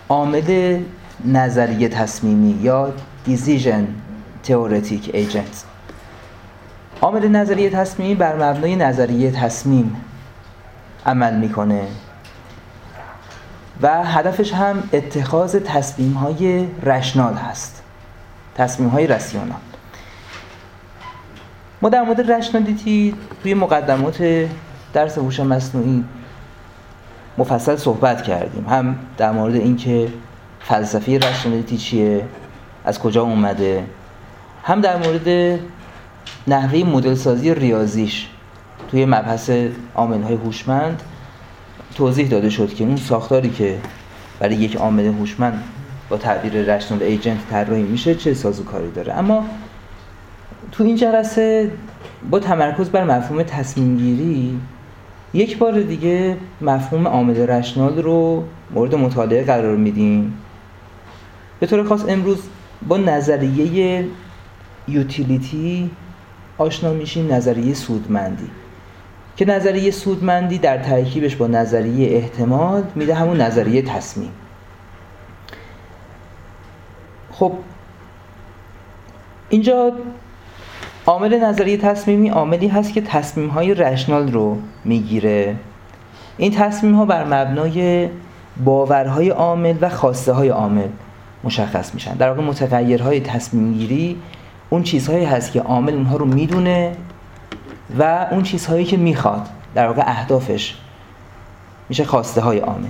عامل نظریه تصمیمی یا Decision Theoretic Agent. عامل نظریه تصمیمی بر مبنای نظریه تصمیم عمل میکنه و هدفش هم اتخاذ تصمیم‌های رشنال هست، تصمیم‌های راسیونال. ما در مورد رشنالیتی توی مقدمات درس هوش مصنوعی مفصل صحبت کردیم، هم در مورد اینکه فلسفه رشنالیتی چیه، از کجا اومده، هم در مورد نحوه مدل سازی ریاضیش توی مبحث عامل‌های هوشمند توضیح داده شد که اون ساختاری که برای یک عامل هوشمند با تعبیر رشنال ایجنت طراحی میشه چه سازوکاری داره. اما تو این جلسه با تمرکز بر مفهوم تصمیم گیری یک بار دیگه مفهوم عامل رشنال رو مورد مطالعه قرار میدیم. به طور خاص امروز با نظریه یوتیلیتی آشنا میشیم، نظریه سودمندی، که نظریه سودمندی در ترکیبش با نظریه احتمال میده همون نظریه تصمیم. خب اینجا عامل نظریه تصمیمی عاملی هست که تصمیم‌های رشنال رو میگیره. این تصمیم‌ها بر مبنای باورهای عامل و خواسته‌های عامل مشخص میشن. در واقع متغیرهای تصمیم گیری اون چیزهایی هست که عامل اونها رو میدونه و اون چیزهایی که میخواد، در واقع اهدافش، میشه خواسته های عامل.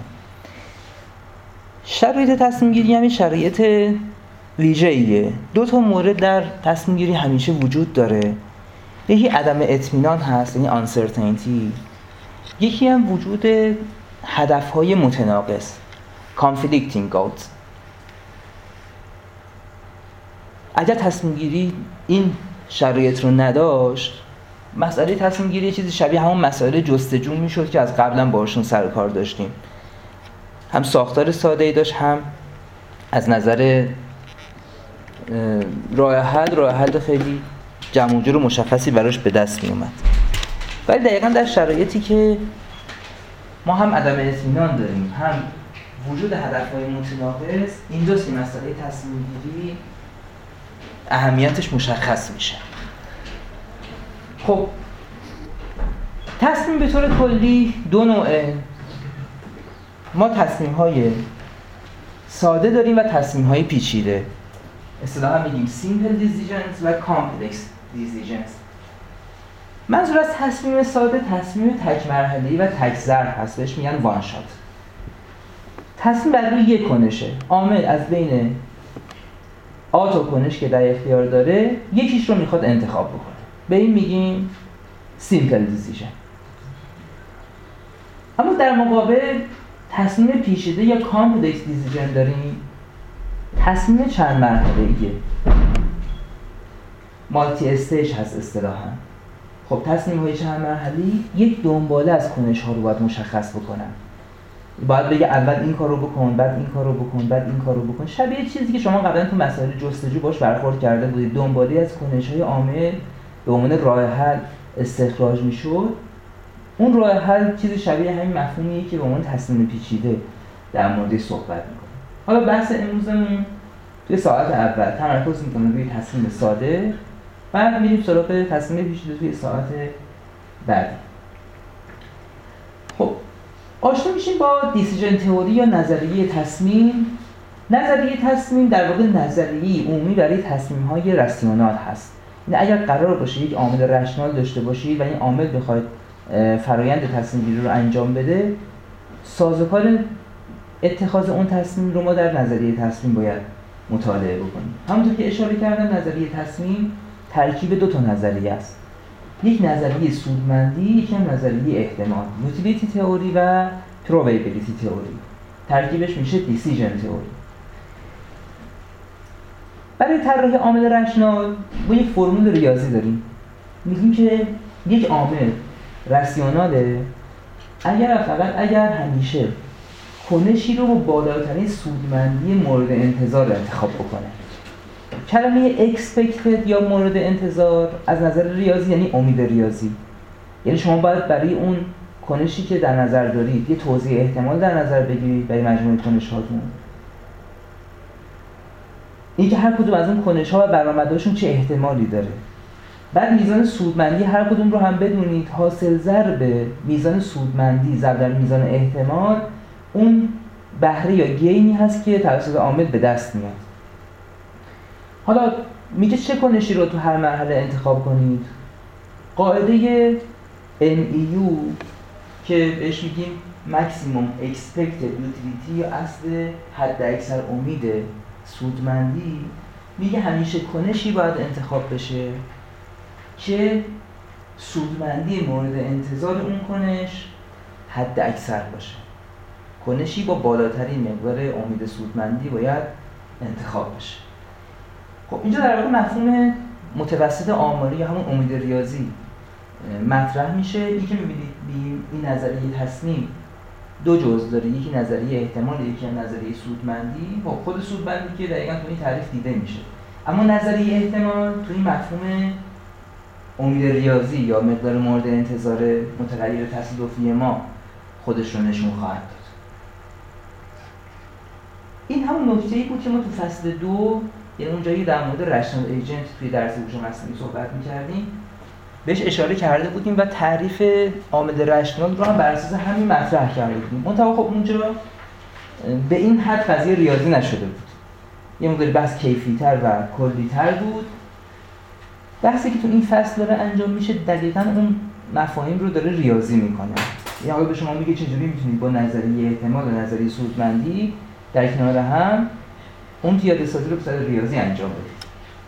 شرایط تصمیم گیری هم شرایط ویژه‌ایه. دو تا مورد در تصمیم گیری همیشه وجود داره. یکی عدم اطمینان هست، یعنی uncertainty. یکی هم وجود هدفهای متناقض، conflicting goals. اگر تصمیم گیری این شرایط رو نداشت، مسئله تصمیم گیری چیزی شبیه همون مسائل جستجو میشد که از قبلا باشون سر و کار داشتیم. هم ساختار ساده‌ای داشت، هم از نظر راه حل خیلی جمع و جور و مشخصی براش به دست می اومد. ولی دقیقاً در شرایطی که ما هم عدم اطمینان داریم، هم وجود هدف‌های متناقض، اینجاست که مسئله تصمیم گیری اهمیتش مشخص میشه. خب تصمیم به طور کلی دو نوعه. ما تصمیم‌های ساده داریم و تصمیم‌های پیچیده. اصطلاحاً میگیم simple decisions و complex decisions. منظور از تصمیم ساده تصمیم تک مرحله‌ای و تک ضرب هست، بهش میگن وان شات. تصمیم بر روی یک کنشه، عامل از بین آتا کنش که در اختیار داره یکیش رو میخواد انتخاب بکنه، به این میگیم simple decision. اما در مقابل تصمیم پیچیده یا complex decision داریم، تصمیم چند مرحله‌ایه، مالتی استیج هست اصطلاحاً. خب تصمیم‌های چند مرحله‌ای یک دنباله از کنش‌ها رو باید مشخص بکنن. باید بگه اول این کارو بکن، بعد این کارو بکن، بعد این کارو بکن. شبیه چیزی که شما قبلا تو مسائل جستجو باش برخورد کرده بودید، دنباله از کنش‌های عامل به عنوان راه حل استخراج میشد. اون راه حل چیزی شبیه همین مفهومیه که به عنوان تصمیم پیچیده در موردش صحبت می‌کنه. حالا بحث امروزمون توی ساعت اول تمرکز می‌کنه روی تصمیم ساده، بعد میریم سراغ تصمیم پیچیده توی ساعت بعدی. خب آشنا میشیم با دیسیژن تئوری یا نظریه تصمیم. نظریه تصمیم در واقع نظریه عمومی برای تصمیم‌های راسیونال هست. یعنی اگر قرار باشه یک عامل رشنال داشته باشید و این عامل بخواد فرایند تصمیم گیری رو انجام بده، سازوکار اتخاذ اون تصمیم رو ما در نظریه تصمیم باید مطالعه بکنیم. همونطور که اشاره کردم نظریه تصمیم ترکیب دو تا نظریه است. یک نظریه سودمندی، یک هم نظریه احتمال، یوتیلیتی تئوری و پروبیبیلیتی تئوری. ترکیبش میشه دیسیژن تئوری. برای طراحی عامل رشنال ما یک فرمول ریاضی داریم. میگیم که یک عامل راسیوناله اگر همیشه کنشی رو با بالاترین سودمندی مورد انتظار انتخاب بکنه. کلمه expected یا مورد انتظار از نظر ریاضی یعنی امید ریاضی. یعنی شما باید برای اون کنشی که در نظر دارید یه توزیع احتمال در نظر بگیرید برای مجموعه کنش‌هاتون اینکه هر کدوم از اون کنش‌ها و برآمدهاشون چه احتمالی داره. بعد میزان سودمندی هر کدوم رو هم بدونید، حاصل ضرب میزان سودمندی ضرب در میزان احتمال اون بهره یا گینی هست که توسط عامل به دست میاد. حالا میگه چه کنشی رو تو هر مرحله انتخاب کنید. قاعده MEU که بهش میگیم Maximum Expected Utility یا اصل حد اکثر امید سودمندی، میگه همیشه کنشی باید انتخاب بشه که سودمندی مورد انتظار اون کنش حد اکثر باشه. کنشی با بالاترین مقدار امید سودمندی باید انتخاب بشه. خب اینجا در واقع مفهوم متوسط آماری یا همون امید ریاضی مطرح میشه. یکی میبینید این نظریه تصمیم دو جزء داره، یکی نظریه احتمال، یکی هم نظریه سودمندی. خب خود سودمندی که دقیقاً تو این تعریف دیده میشه، اما نظریه احتمال تو این مفهوم امید ریاضی یا مقدار مورد انتظار متغیر تصادفی ما خودش رو نشون خواهد داد. این همون نکته‌ای بود که ما تو فصل 2 یعنی اون جایی در مورد رشنال ایجنت توی درس هوش مصنوعی صحبت می‌کردیم بهش اشاره کرده بودیم و تعریف عامل رشنال رو هم بر اساس همین مطرح کرده بودیم. منتها خب اونجا به این حد قضیه ریاضی نشده بود. یه مقدار بحث کیفی‌تر و کلی‌تر بود. بحثی که تو این فصل داره انجام میشه دقیقاً اون مفاهیم رو داره ریاضی میکنه. یعنی حالا به شما میگه چجوری میتونید با نظریه احتمال و نظریه سودمندی در کنار هم اون پیاده‌سازی رو به صورت ریاضی انجام بدید.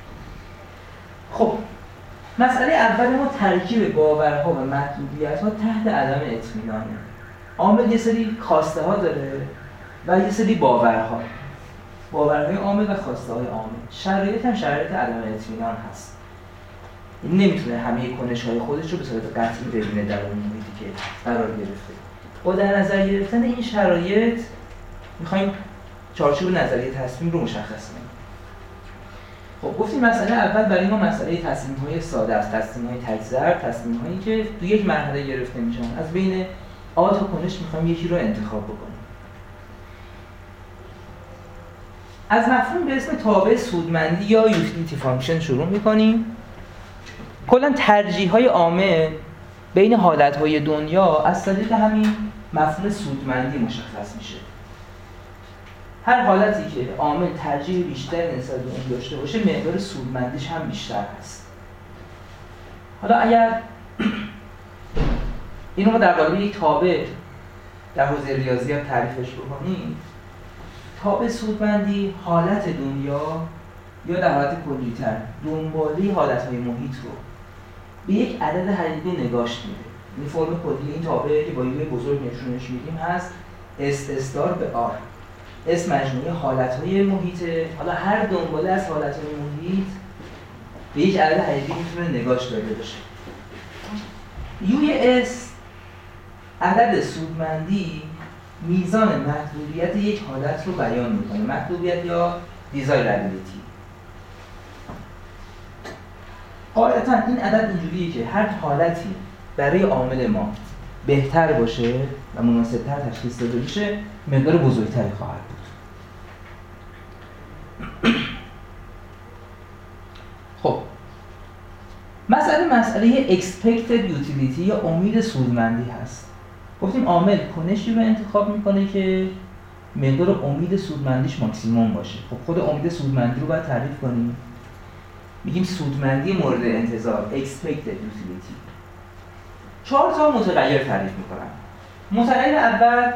خب مسئله اول ما ترکیب باورها و مطلوبیت‌ها تحت عدم اطمینانه. عامل یه سری خواسته ها داره و یه سری باورها. باورهای عامل و خواسته های عامل. شرایط هم شرایط عدم اطمینان هست. این نمیتونه همه کنش‌های خودش رو به صورت قطعی ببینه در اون محیطی که قرار گرفته. با در نظر گرفتن این شرایط می‌خوایم چارچوب نظریه تصمیم رو مشخص کنیم. خب گفتیم مسئله اول برای ما مسئله تصمیم‌های ساده است، تصمیم‌های تک‌ضرب، تصمیم‌هایی که تو یک مرحله گرفته میشن. از بین آ تا کنش می‌خوایم یکی رو انتخاب بکنیم. از مفهوم به اسم تابع سودمندی یا یوتیلیتی فانکشن شروع می‌کنیم. کلاً ترجیح‌های عامل بین حالت‌های دنیا از طریق همین مفهوم سودمندی مشخص میشه. هر حالتی که عامل ترجیح بیشتر نسبت به اون داشته باشه مقدار سودمندیش هم بیشتر هست. حالا اگر اینو ما در قالب یک تابع در حوزه ریاضیات تعریفش بکنیم، تابع سودمندی حالت دنیا یا در حالت کلی‌تر دنباله حالت‌های محیط رو به یک عدد حقیقی نگاش میده. این فرم کلی این تابع که با یه بزرگ نشونش میدیم هست S استار به R. S مجموعه حالت‌های محیطه. حالا هر دنباله از حالت‌های محیط به یک عدد حقیقی میتونه نگاش داده بشه. U(S) عدد سودمندی میزان مطلوبیت یک حالت رو بیان میکنه. مطلوبیت یا دیزایرابیلیتی. قاعدتاً این عدد اینجوریه که هر حالتی برای عامل ما بهتر باشه و مناسب‌تر تشخیص داده بشه مقدار بزرگتری خواهد بود. خب مسئله expected utility یا امید سودمندی هست. گفتیم عامل کنشی رو انتخاب میکنه که مقدار امید سودمندیش ماکسیموم باشه. خب خود امید سودمندی رو باید تعریف کنیم. میگیم سودمندی مورد انتظار expected utility. 4 تا متغیر تعریف میکنم. متغیر اول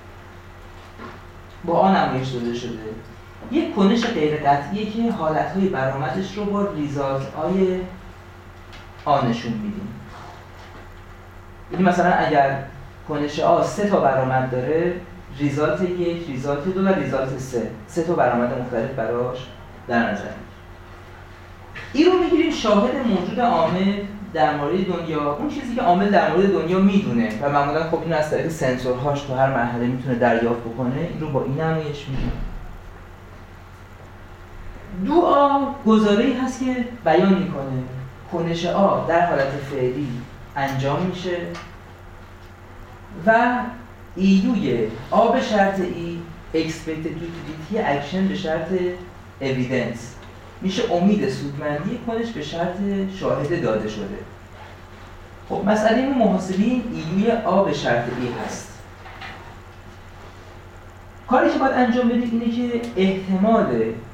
با آ نمایش داده شده. یک کنش غیر قطعیه که حالتهای برآمدش رو با ریزالت‌های آ نشون میدیم. یعنی مثلا اگر کنش آ 3 تا برآمد داره، ریزالت 1، ریزالت 2 و ریزالت 3 تا برآمد مختلف براش در نظر میگیریم. این رو میگیریم شاهد موجود عامل در مورد دنیا، اون چیزی که عامل در مورد دنیا میدونه و معمولا خب اینو از طریق سنسورهاش تو هر مرحله میتونه دریافت بکنه. این رو با این نمایش میدیم. 2A گزاره‌ای هست که بیان میکنه کنش آ در حالت فعلی انجام میشه و ایوی آ به شرط ای expected utility اکشن به شرط اویدنس میشه امید سودمندی کنش به شرط شاهد داده شده. خب مسئله محاسبه این ایوی آ به شرط ای هست. کاری که باید انجام بدید اینه که احتمال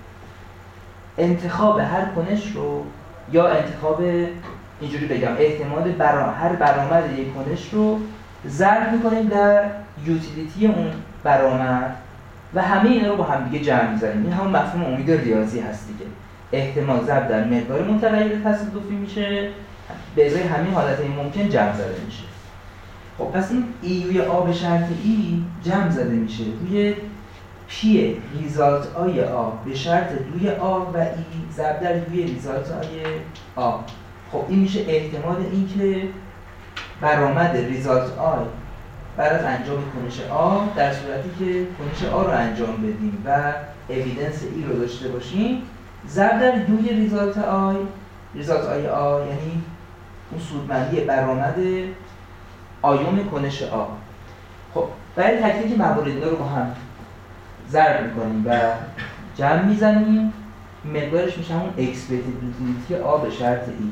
انتخاب هر کنش رو یا انتخاب اینجوری بگم احتمال هر برآمد یک کنش رو ضرب می‌کنیم در یوتیلیتی اون برآمد و همه اینا رو با هم دیگه جمع می‌زنیم. این همون مفهوم امید ریاضی هست دیگه. احتمال ضرب در مقدار متغیر تصادفی میشه، به ازای همه حالتهای ممکن جمع زده میشه. خب پس این ای روی آ به شرط ای جمع زده میشه روی پی ریزالت آی آ به شرط دوی آ و ای ضرب در دوی ریزالت آی آ. خب این میشه احتمال این که برآمد ریزالت آی بعد از انجام کنش آ در صورتی که کنش آ رو انجام بدیم و اویدنس ای رو داشته باشیم ضرب در دوی ریزالت آی آ یعنی اون سودمندی برآمد آیون کنش آ. خب برای تک تک موارد رو با هم ضرب می‌کنیم و جمع می‌زنیم، مقدارش میشه همون اکسپکتد یوتیلیتی آ به شرط ای.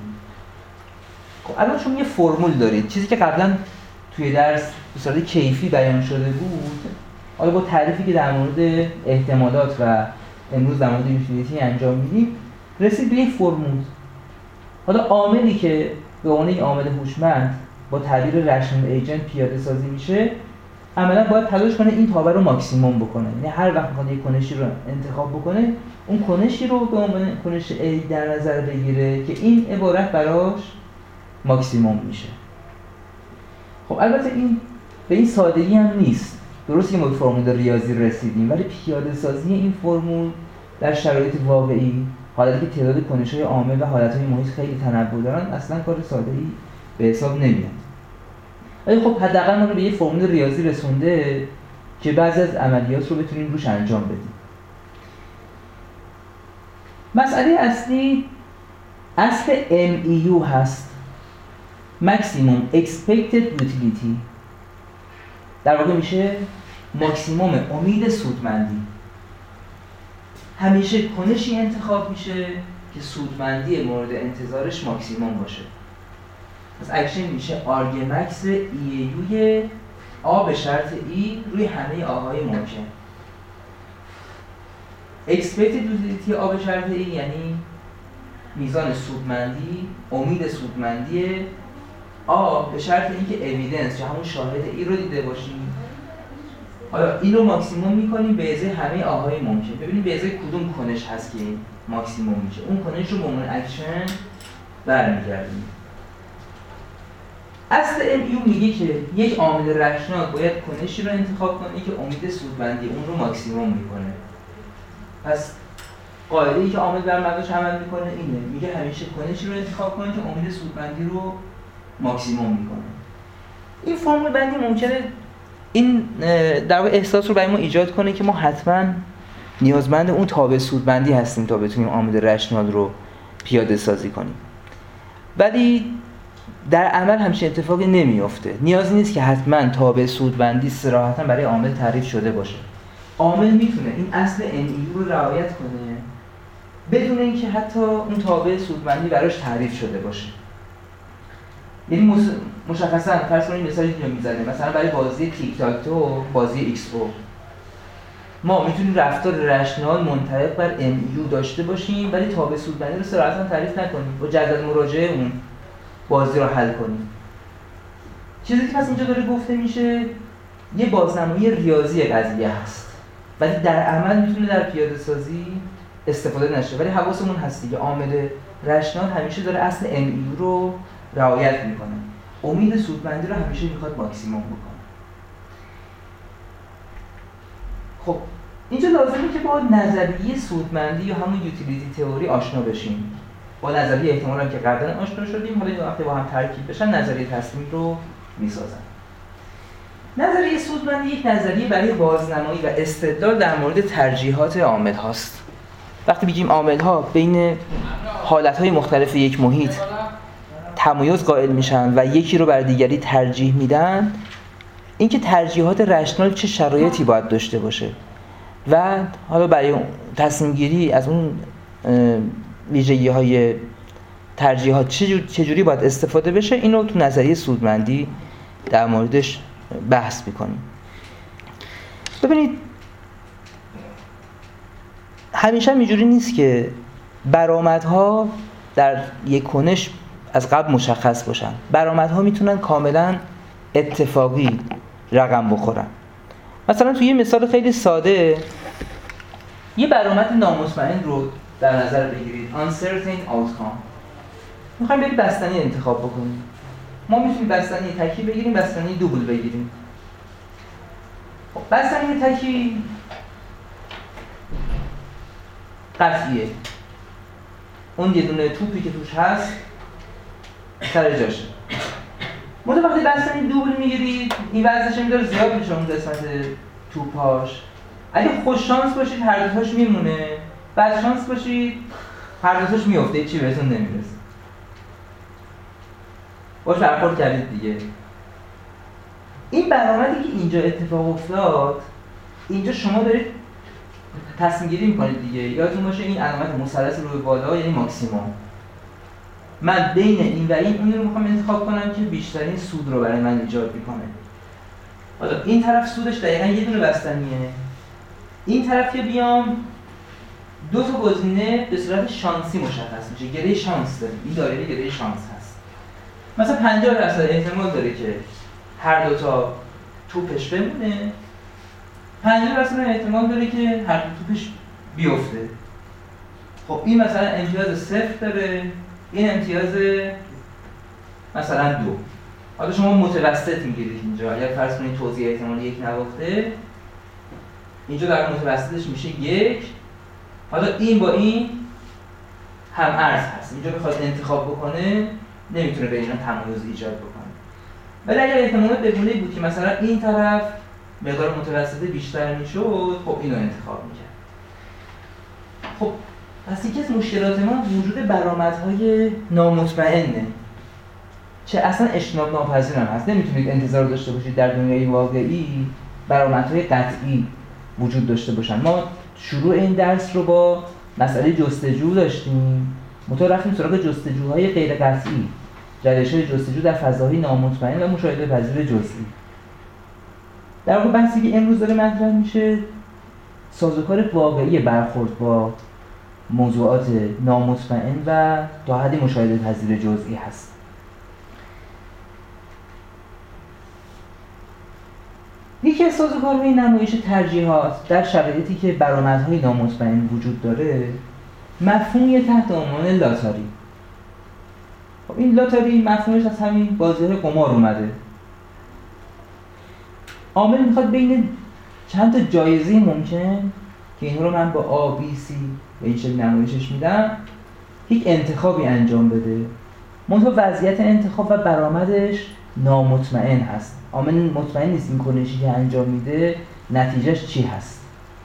خب الان شما یه فرمول دارید، چیزی که قبلا توی درس به صورت کیفی بیان شده بود، حالا با تعریفی که در مورد احتمالات و امروز در مورد یوتیلیتی انجام میدیم رسید به یک فرمول. حالا عاملی که به عنوان یک عامل هوشمند با تعبیر رشنال ایجنت پیاده سازی میشه، عملا باید تلاش کنه این تابع رو ماکسیموم بکنه. یعنی هر وقت میخواد یک کنشی رو انتخاب بکنه، اون کنشی رو به عنوان کنش A در نظر بگیره که این عبارت براش ماکسیموم میشه. خب البته این به این سادگی هم نیست. درسته که ما به فرمول ریاضی رسیدیم، ولی پیاده سازی این فرمول در شرایط واقعی، حالتی که تعداد کنش‌های عامل و حالت‌های محیط خیلی تنوع دارن، اصلا کار ساده‌ای به حساب نمیاد. ولی خب حداقل ما رو به یه فرمول ریاضی رسونده که بعضی از عملیات رو بتونیم روش انجام بدیم. مسئله اصلی اصل MEU هست، Maximum Expected Utility. در واقع میشه ماکسیموم امید سودمندی. همیشه کنشی انتخاب میشه که سودمندی مورد انتظارش ماکسیموم باشه. پس اکشن میشه آرگمکس ایوی آ به شرط ای روی همه آهای ممکن. اکسپکتد یوتیلیتی آ به شرط ای یعنی میزان سودمندی، امید سودمندی آ به شرط اینکه اویدنس یا همون شاهد ای رو دیده باشیم. حالا این رو ماکسیموم میکنیم به ازای همه آهای ممکن. ببینیم به ازای کدوم کنش هست که ماکسیموم میشه. اون کنش رو به عنوان اکشن برمیگردیم. اصل MEU میگه که یک عامل رشنال باید کنشی رو انتخاب کنه که امید سودمندی اون رو ماکسیموم میکنه. پس قاعده‌ای که عامل بر مبناش عمل میکنه اینه، میگه همیشه کنشی رو انتخاب کنه که امید سودمندی رو ماکسیموم میکنه. این فرمول بندی ممکنه این در واقع احساس رو برای ما ایجاد کنه که ما حتما نیازمند اون تابع سودمندی هستیم تا بتونیم عامل رشنال رو پیاده سازی کنیم. ولی در عمل همچین اتفاقی نمیافته. نیازی نیست که حتما تابع سودمندی صراحتاً برای عامل تعریف شده باشه. عامل میتونه این اصل MEU رو رعایت کنه بدون اینکه حتی اون تابع سودمندی براش تعریف شده باشه. یعنی مشخصاً فرض کنید مثالی که میزنه، مثلا برای بازی تیک تاک تو، بازی ایکس او، ما میتونیم رفتار رشنال منطبق بر MEU داشته باشیم ولی تابع سودمندی رو صراحتاً تعریف نکنیم، با جدول مراجعه اون بازی رو حل کنیم. چیزی که پس اینجا داره گفته میشه یه بازنمایی ریاضی قضیه هست ولی در عمل میتونه در پیاده سازی استفاده نشه. ولی حواسمون هست دیگه عامل رشنال همیشه داره اصل MEU رو رعایت میکنه، امید سودمندی رو همیشه میخواد ماکسیموم بکنه. خب اینجا لازمه که با نظریه سودمندی یا همون یوتیلیتی تئوری آشنا بشیم. با نظریه احتمالاً که قبلا آشنا شدیم، حالا این وقتی با هم ترکیب بشن نظریه تصمیم رو میسازن. نظریه سودمندی یک نظریه برای بازنمایی و استدلال در مورد ترجیحات عامل هاست. وقتی بگیم عامل ها بین حالت های مختلف یک محیط تمایز قائل میشن و یکی رو بر دیگری ترجیح میدن، اینکه ترجیحات رشنال چه شرایطی باید داشته باشه و حالا برای تصمیم گیری از اون ویژگی‌های ترجیحات چجوری باید استفاده بشه، اینو تو نظریه سودمندی در موردش بحث می‌کنیم. ببینید همیشه اینجوری نیست که برآمدها در یک کنش از قبل مشخص باشن. برآمدها میتونن کاملا اتفاقی رقم بخورن. مثلا توی یه مثال خیلی ساده یه برآمد نامطمئن رو در نظر بگیرید، uncertain outcome. میخوایم برید بستنی انتخاب بکنیم. ما میتونیم بستنی تکی بگیریم، بستنی دوبل بگیریم. بستنی تکی قطعیه، اون یه دونه توپی که توش هست سر جاشه. وقتی بستنی دوبل میگیرید این وزنش میداره زیاد میشه اون قسمت توپاش. اگه خوش شانس باشید هر دوتاش میمونه، بد شانس باشید هر دوتاش میفته، چی بهتون نمیرسه. باش برخورد کردید دیگه. این برآمدی که اینجا اتفاق افتاد، اینجا شما دارید تصمیم گیری میکنید دیگه. یادتون باشه این علامت مثلث رو به بالا یعنی ماکسیموم. من بین این و این رو میخوام انتخاب کنم که بیشترین سود رو برای من ایجاد میکنه. حالا این طرف سودش دقیقاً یه دونه بستنیه. این طرف که بیام دو تا گزینه به صورت شانسی مشخص میشه. گره شانس داریم. این دایره گره شانس هست. مثلا 50% احتمال داره که هر دو تا توپش بمونه. 50% احتمال داره که هر دو توپش بیفته. خب این مثلا امتیاز 0 داره، این امتیاز مثلا 2. حالا شما متوسط میگیرید اینجا. اگر فرض کنید توزیع احتمال 1 نواخته، اینجا در متوسطش میشه 1. حالا این با این هم ارز هست. اینجا بخواد انتخاب بکنه نمیتونه به اینا تمایز ایجاد بکنه. ولی اگر احتمالات بگونه بود که مثلا این طرف مقدار متوسطه بیشتر میشد، خب اینو انتخاب میکرد. خب پس یکی از مشکلات ما وجود برآمدهای نامطمئنه، چه اصلا اجتناب ناپذیر هم هست. نمیتونید انتظار داشته باشید در دنیای واقعی برآمدهای قطعی وجود داشته باشن. ما شروع این درس رو با مسئله جستجو داشتیم، منتها رفتیم سراغ جستجوهای غیر قطعی، روش‌های جستجو در فضاهای نامطمئن و مشاهده پذیر جزئی. در واقع بحثی که امروز داره مطرح میشه سازوکار واقعی برخورد با موضوعات نامطمئن و تا حدی مشاهده پذیر جزئی هست. یکی از سازوکارهای نمایش ترجیحات در شرایطی که برآمدهای نامطمئن وجود داره مفهومی تحت عنوان لاتاری. خب این لاتاری مفهومش از همین بازی قمار اومده. عامل میخواد بین چند تا جایزه ممکن که این رو من با A, B, C به این شکل نمایشش میدم یک انتخابی انجام بده. منتها وضعیت انتخاب و برآمدش نامطمئن هست. عامل مطمئن نیست این کنشی که انجام میده نتیجهش چی هست.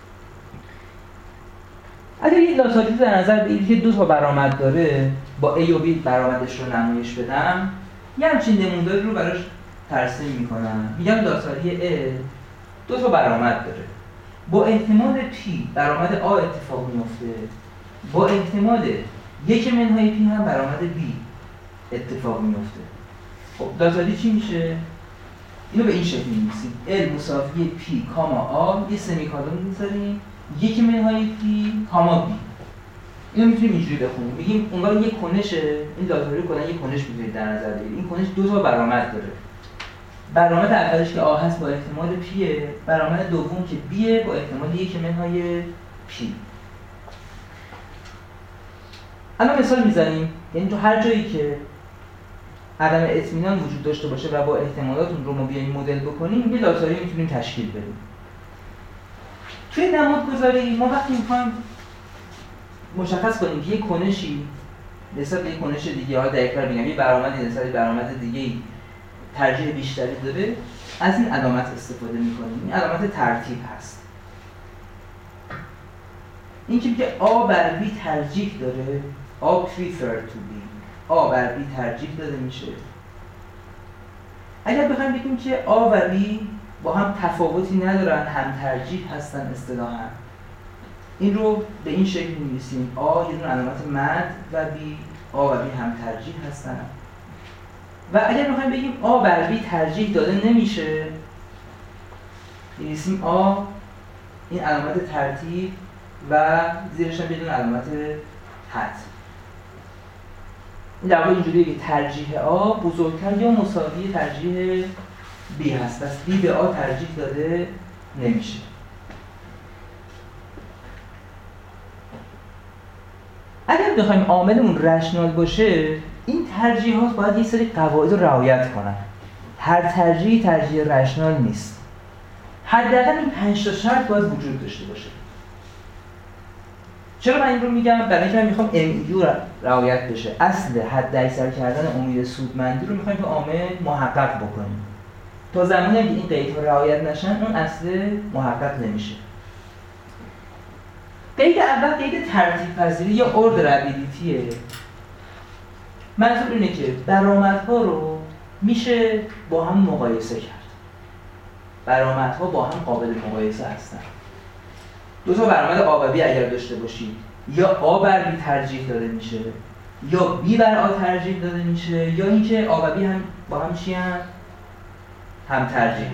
اگر یک لاتاری رو در نظر بگیرید که 2 تا برآمد داره، با A و B برآمدش رو نمایش بدم، یه همچین نموداری رو براش ترسیم میکنم. میگم لاتاری A 2 تا برآمد داره. با احتمال P برآمد A اتفاق میفته. با احتمال 1 منهای P هم برآمد B اتفاق میفته. خب لاتاری چی میشه؟ اینو به این شکل می‌نویسیم. L مساوی P کاما A، یه سمیکالون می‌ذاریم، 1 منهای P کاما B. اینو میتونیم اینجوری بخونیم. میگیم اونگاه یک کنشه، این لاتاری رو کلا یک کنش می‌تونید در نظر بگیرید. این کنش 2 تا برآمد داره. برآمد اولش که A هست با احتمال P، برآمد دوم که B با احتمال 1 منهای P. الان مثال می‌زنیم، یعنی تو هر جایی که عدم اطمینان وجود داشته باشه و با احتمالات اون رو ما بیایم مدل بکنیم، یه لاتاری میتونیم تشکیل بدیم. توی نمودگذاری ما وقتی می‌خوایم مشخص کنیم که یک کنشی نسبت به یک کنش دیگه، حالا دقیق‌تر بگم یه برآمدی نسبت به برآمد دیگه‌ای ترجیح بیشتری داره، از این علامت استفاده می‌کنیم. این علامت ترتیب هست. این که میگه A بر B ترجیح داره، A prefer to B، A بر B ترجیح داده میشه. اگر بخوایم بگیم که A و B با هم تفاوتی ندارن، هم ترجیح هستن اصطلاحاً. این رو به این شکل می‌نویسیم: آ یه دونه علامت مد و بی، آ و بی هم ترجیح هستن. و اگر می‌خوایم بگیم آ بر بی ترجیح داده نمیشه، می‌نویسیم آ این علامت ترتیب و زیرش هم بدون علامت حد. این در واقع اینجوریه که ترجیح آ بزرگتر یا مساوی ترجیح بی هست، پس بی به آ ترجیح داده نمیشه. اگر بخوایم عاملمون رشنال باشه، این ترجیحات باید یه سری قواعد رو رعایت کنن. هر ترجیحی ترجیح رشنال نیست. حداقل این 5 تا شرط باید وجود داشته باشه. چرا من این رو میگم؟ برای اینکه من میخوام MU رعایت بشه. اصل حد اکثر کردن امید سودمندی رو میخوایم که عامل محقق بکنیم. تا زمانی که این قیدها رعایت نشن، اون اصل محقق نمیشه. قید اول قید ترتیب پذیری یا اوردرابیلیتیه. منظور اینه که برآمدها رو میشه با هم مقایسه کرد. برآمدها با هم قابل مقایسه هستن. دو تا برآمد آ و بی اگر داشته باشید، یا آ بر بی ترجیح داده میشه، یا بی بر آ ترجیح داده میشه، یا اینکه آ و بی هم با هم چی هم ترجیح.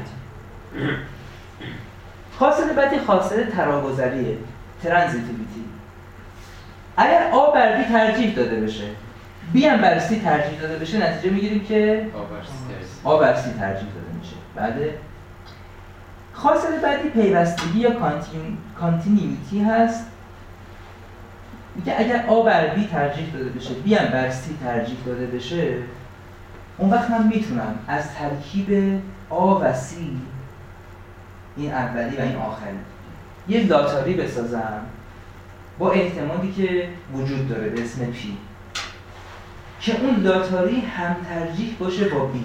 خاصیت بعدی خاصیت تراگذریه، ترانزیتیویتی. اگر آ بر بی ترجیح داده بشه، بی هم بر سی ترجیح داده بشه، نتیجه میگیریم که آ بر سی ترجیح داده میشه. بعد خاصیت بعدی پیوستگی یا کانتینیویتی هست. میگه اگر آ بر بی ترجیح داده بشه، بی هم بر سی ترجیح داده بشه، اون وقت من میتونم از ترکیب آ و سی، این اولی و این آخری، یه لاتاری بسازم با احتمالی که وجود داره به اسم پی، که اون لاتاری هم ترجیح باشه با بی.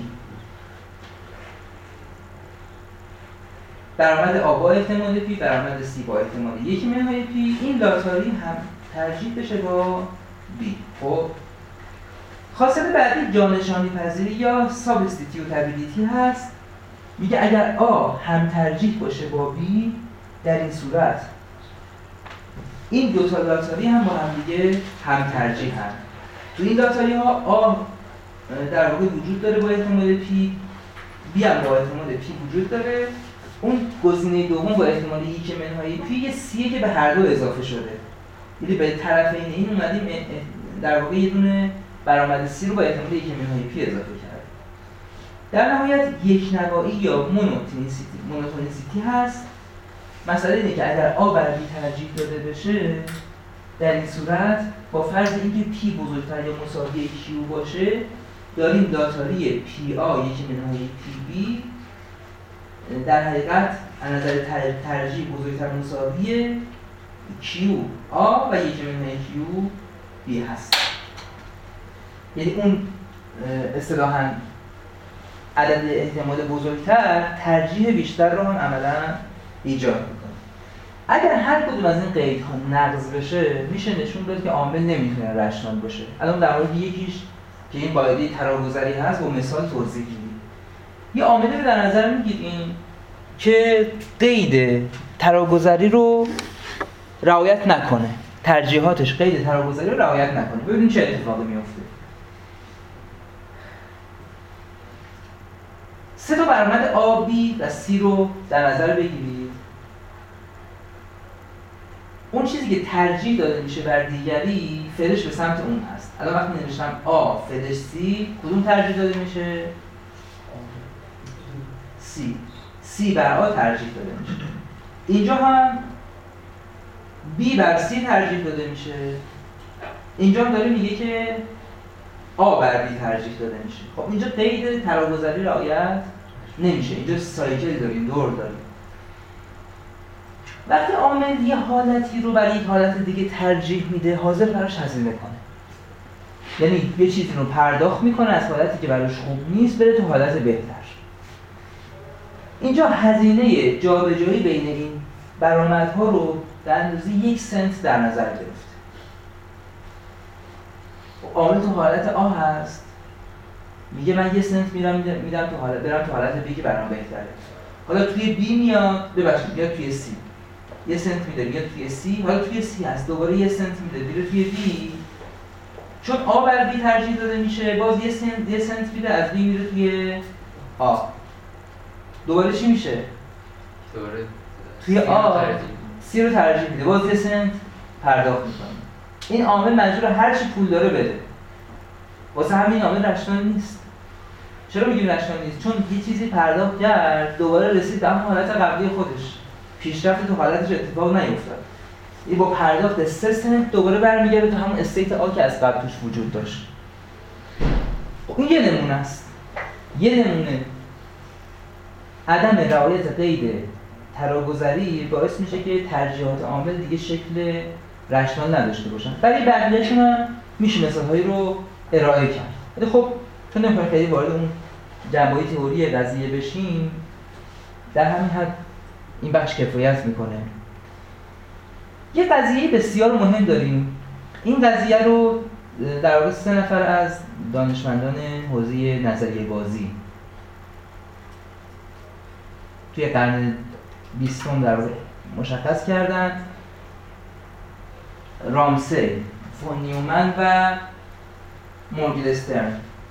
برآمد آ با احتمال پی، برآمد سی با احتمال 1/π پی، این لاتاری هم ترجیح بشه با بی. خب خاصیت بعدی جانشانی پذیری یا سابستیتیوتابیلیتی هست. میگه اگر آ هم ترجیح باشه با بی، در این صورت این دو تا لاتاری هم با هم دیگه هم ترجیح هم. تو این لاتاری ها آ در واقع وجود داره با احتمال پی، بی هم با احتمال پی وجود داره. اون گزینه دوم با احتمال 1/π یه سیه که به هر دو اضافه شده. یعنی به طرفین این اومدیم در واقع یه دونه برآمد سی رو با احتمال 1/π اضافه کرد. در نهایت یک نوایی یا مونوتونیسیتی هست. مسئله اینه که اگر آ بر بی ترجیح داده بشه، در این صورت با فرض اینکه پی بزرگتر یا مساوی کیو باشه، داریم لاتاری پی آ 1/π بی در حقیقت از نظر ترجیح بزرگتر مساوی کیو آ و 1/π کیو بی هست. یعنی اون اصطلاحاً عدد احتمال بزرگتر ترجیح بیشتر رو هم عملاً ایجاد میکنه. اگر هر کدوم از این قیدها نقض بشه، میشه نشون داد که عامل نمیتونه رشنال باشه. الان در مورد یکیش که این قاعده تراگذری هست با مثال توضیح میدیم. یه عاملی رو در نظر میگیریم که قید تراگذری رو رعایت نکنه، ترجیحاتش قید تراگذری رو رعایت نکنه. ببینید چه اتفاقی میفته. سه تا برآمد آ، بی و سی رو در نظر بگیرید. اون چیزی که ترجیح داده میشه بر دیگری، فعلش به سمت اون هست. الان وقتی نوشتم آ فعلش سی، کدوم ترجیح داده میشه؟ سی. سی بر آ ترجیح داده میشه. اینجا هم بی بر سی ترجیح داده میشه. اینجا هم داره میگه که آ بر بی ترجیح داده میشه. خب اینجا قید تراگذری رعایت نمیشه. اینجا سایکل داریم، دور داریم. وقتی عامل یه حالتی رو برای یک حالت دیگه ترجیح میده، حاضر براش هزینه کنه. یعنی یه چیزی رو پرداخت میکنه از حالتی که براش خوب نیست بره تو حالت بهتر. اینجا هزینه جابجایی بین این برآمدها رو در اندازه 1 سنت در نظر گرفته. عامل تو حالت آ هست، میگه من 1 سنت میدم تو حالت برم تو حالت بی که برام بهتره. حالا توی بی میاد، میاد توی سی، یه سنت میده میاد توی سی، حالا توی سی هست دوباره یه سنت میده میره توی بی، چون آ بر بی ترجیح داده میشه باز یه سنت میده از بی میره توی آ، دوباره چی میشه؟ دوباره توی آ سی رو ترجیح میده باز یه سنت پرداخت میکنه. این عامل مجبور هر چی پول داره بده، واسه همین عامل رشنال نیست. چرا میگیم رشنال نیست؟ چون یه چیزی پرداخت کرد دوباره رسید به همون حالت قبلی خودش، پیشرفت تو حالتش اتفاق نیفتاد. این با پرداخت 3 سنت دوباره برمیگرده تو همون استیت آ که از قبل توش وجود داشت. این یه نمونه است. یه نمونه عدم رعایت قید تراگذری باعث میشه که ترجیحات عامل دیگه شکل رشنال نداشته باشن. ولی بقیه‌شون هم میشه مثال‌هایی رو ارائه کرد. ولی خب چون نمی‌خوایم خیلی وارد اون جنبه‌های تئوری قضیه بشیم، در همین حد این بخش کفایت میکنه. یه قضیه بسیار مهم داریم. این قضیه رو در واقع 3 نفر از دانشمندان حوزه نظریه بازی توی قرن 20 در واقع مشخص کردن: رامسی، فون نیومن و مورگنسترن.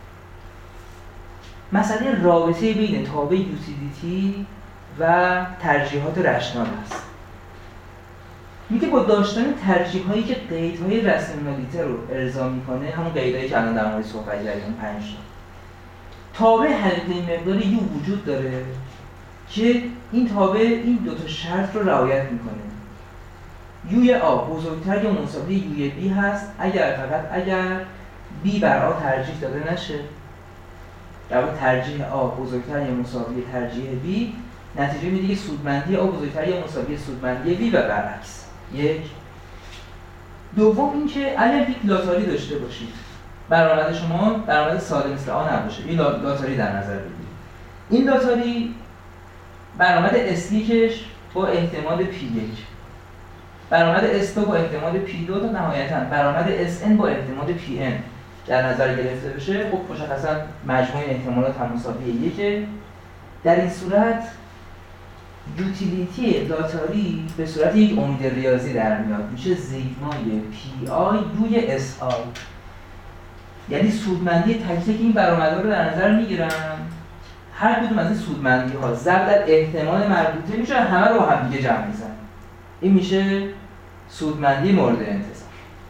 مسئله رابطه بین تابع یوتیلیتی و ترجیحات رشنال است. میگه با داشتن ترجیحاتی که قیدهای رشنالیته رو ارضا میکنه، همون قیدهایی که الان در مورد صحبت کردیم 5 تا، تابع حقیقی مقدار یو وجود داره که این تابع این 2 تا شرط رو رعایت میکنه. یوی آ بزرگتر یا مساوی یوی بی هست اگر بی بر آ ترجیح داده نشه. در واقع ترجیح آ بزرگتر یا مساوی ترجیح بی نتیجه میده که سودمندی آ بزرگتر یا مساوی سودمندی بی و برعکس. یک. دوم اینکه اگر یک لاتاری داشته باشید، برآمد شما برآمد ساده مثل آ نباشه، این لاتاری در نظر بگیرید. این لاتاری برآمد S1 با احتمال P1، برآمد S2 با احتمال P2 تا نهایتاً برآمد SN با احتمال PN در نظر گرفته بشه. خب مشخصاً مجموع احتمالات هم مساوی 1. در این صورت یوتیلیتی لاتاری به صورت یک امید ریاضی در میاد، میشه زیگمای PI روی SI. یعنی سودمندی تک تک این برآمدها رو در نظر میگیرم، هر کدوم از این سودمندی ها ضرب در احتمال مربوطه میشه، همه رو با هم دیگه جمع میزنن. این میشه سودمندی مورد انتظار.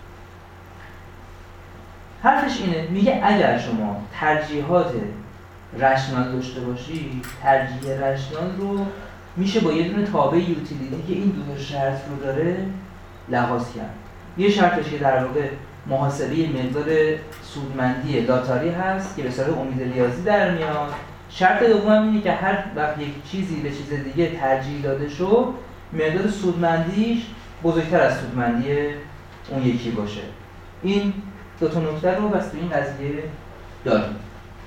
حرفش اینه، میگه اگر شما ترجیحات رشنال داشته باشید، ترجیح رشنال رو میشه با یه دونه تابع یوتیلیتی که این 2 تا شرط رو داره لحاظ کرد. یه شرطش که در واقع محاسبه مقدار سودمندی لاتاری هست که به صورت امید ریاضی در میاد. شرط دوم اینه که هر وقت یک چیزی به چیز دیگه ترجیح داده شد، مقدار سودمندیش بزرگتر از سودمندی اون یکی باشه. این 2 تا نکته رو بس تو این قضیه داریم.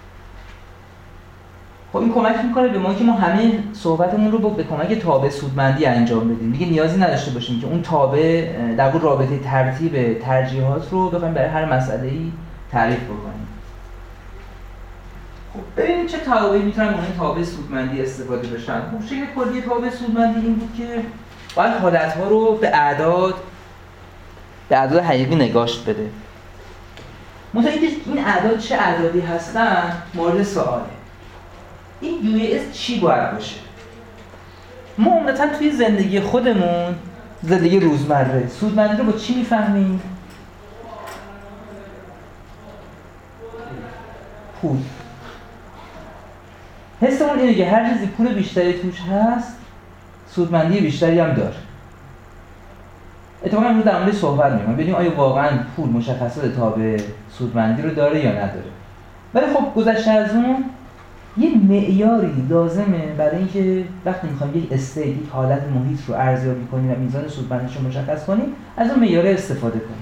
خب این کمک میکنه به ما که ما همه صحبتمون رو به کمک تابع سودمندی انجام بدیم. دیگه نیازی نداشته باشیم که اون تابع در واقع رابطه ترتیب ترجیحات رو بخوایم برای هر مسئله‌ای تعریف بکنیم. خب ببینید چه توابعی میتونن با این تابع سودمندی استفاده بشن. خب شکل کلی تابع سودمندی این بود که باید حالت‌ها رو به اعداد حقیقی نگاشت بده. مثلا این اعداد چه اعدادی هستن مورد سواله. این UAS چی باید باشه؟ ما عمدتاً توی زندگی خودمون، زندگی روزمره، سودمندی رو با چی میفهمیم؟ پول. حسمون اینه که هر چیزی پول بیشتری توش هست، سودمندی بیشتری هم داره. اتفاقاً امروز در مورد صحبت می‌کنیم ببینیم آیا واقعاً پول مشخصات تابع سودمندی رو داره یا نداره. ولی خب گذشته از اون یه معیاری لازمه برای اینکه وقتی می‌خوایم یک استیت، یک حالت محیط رو ارزیابی کنیم و میزان سودمندیش رو مشخص کنیم، از اون معیار استفاده کنیم.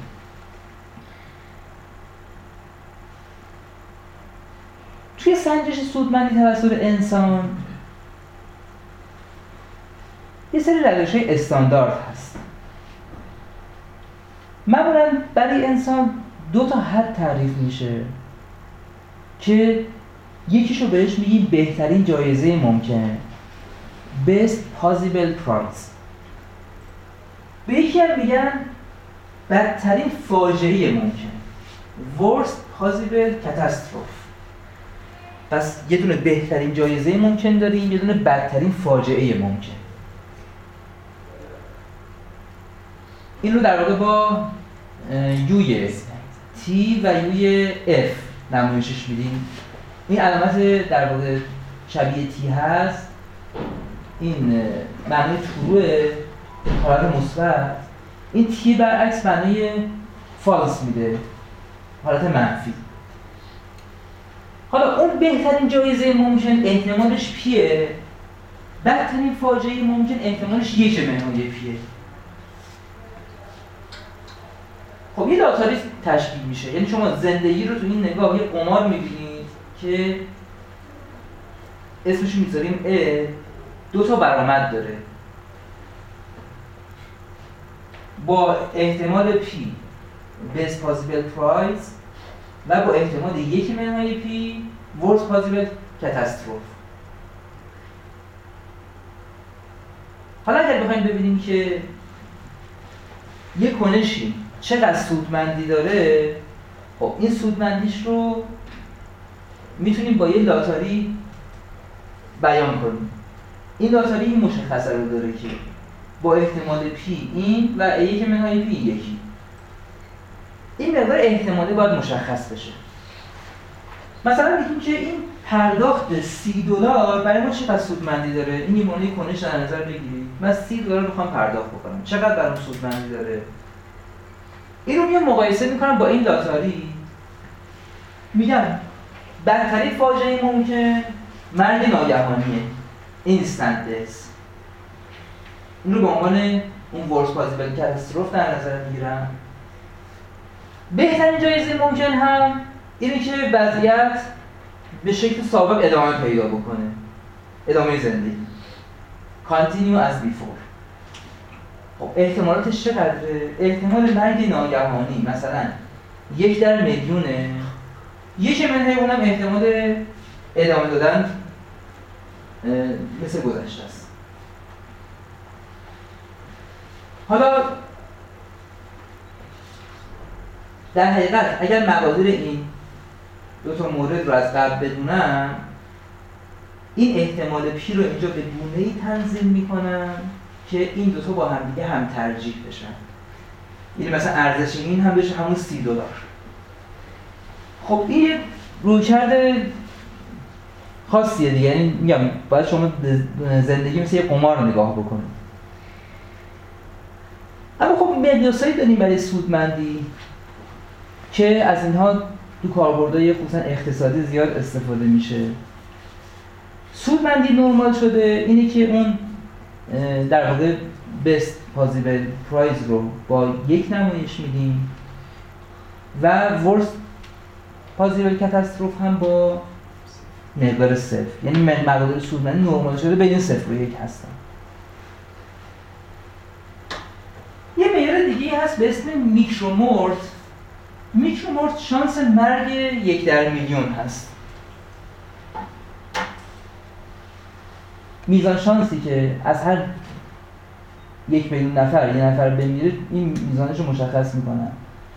توی سنجش سودمندی توسط انسان یه سری روش‌های استاندارد هست. معمولاً برای انسان 2 تا حد تعریف میشه که یکیشو بهش میگیم بهترین جایزه ممکن best possible price. به یکی هم میگن بدترین فاجعه ممکن، worst possible catastrophe. پس یه دونه بهترین جایزه ممکن داریم، یه دونه بدترین فاجعه ممکن. این رو در واقع با یوی T و یوی F نمایشش میدیم. این علامت در واقع شبیه T هست، این معنی طلوع حالت مثبت، این T برعکس معنی فالس میده، حالت منفی. حالا اون بهترین جایزه ممکن احتمالش پیه، بدترین فاجعه ممکن احتمالش 1 منهای پیه. خب یه لاتاری تشکیل میشه، یعنی شما زندگی رو تو این نگاه یه قمار میبینید که اسمش میذاریم A، 2 تا برآمد داره با احتمال P best possible price و با احتمال 1 منهای P worst possible catastrophe. حالا اگر بخوایم ببینیم که یه کنشی چقدر سودمندی داره، خب این سودمندیش رو میتونیم با یه لاتاری بیان کنیم. این لاتاری این مشخصه رو داره که با احتمال P این و 1 منهای P یکی. این مقدار احتمالی باید مشخص بشه. مثلا میگیم که این پرداخت $30 برای ما چقدر سودمندی داره. این یه مورد کنش در نظر بگیرید. من $30 میخوام پرداخت بکنم. چقدر برام سودمندی داره؟ این رو میام مقایسه میکنم با این لاتاری. میگم بدترین فاجعه ممکن مرگ ناگهانیه، instant death. این رو به عنوان اون worst possible catastrophe در نظر میگیرم. بهترین جایزه ممکن هم اینه که وضعیت به شکل سابق ادامه پیدا بکنه، ادامه زندگی، continue as before. خب احتمالاتش چقدره؟ احتمال مرگ ناگهانی مثلا 1 در میلیونه، 1 منهای اونم احتمال ادامه دادن مثل گذشته است. حالا در حقیقت اگر مقادیر این 2 تا مورد رو از قبل بدونم، این احتمال پی رو اینجا به گونه‌ای تنظیم میکنم که این 2 تا با هم دیگه هم ترجیح بشن. یعنی مثلا ارزش این هم بشه همون $30. خب این رویکرد خاصیه دیگه، یعنی میگم باید شما زندگی مثل یه قمار رو نگاه بکنید. اما خب مقیاسایی داریم برای سودمندی که از اینها تو کاربردهای خصوصا اقتصادی زیاد استفاده میشه. سودمندی نرمال شده اینه که اون در واقع best possible price رو با 1 نمایش میدیم و worst possible catastrophe هم با مقدار 0. یعنی مقادیر سودمندی نرمال شده بین 0 و 1 هستن. یه معیار دیگه هست به اسم میکرومورت. میکرومورت شانس مرگ 1 در میلیون هست. میزان شانسی که از هر 1 میلیون نفر یه نفر بمیره، این میزانش رو مشخص میکنن.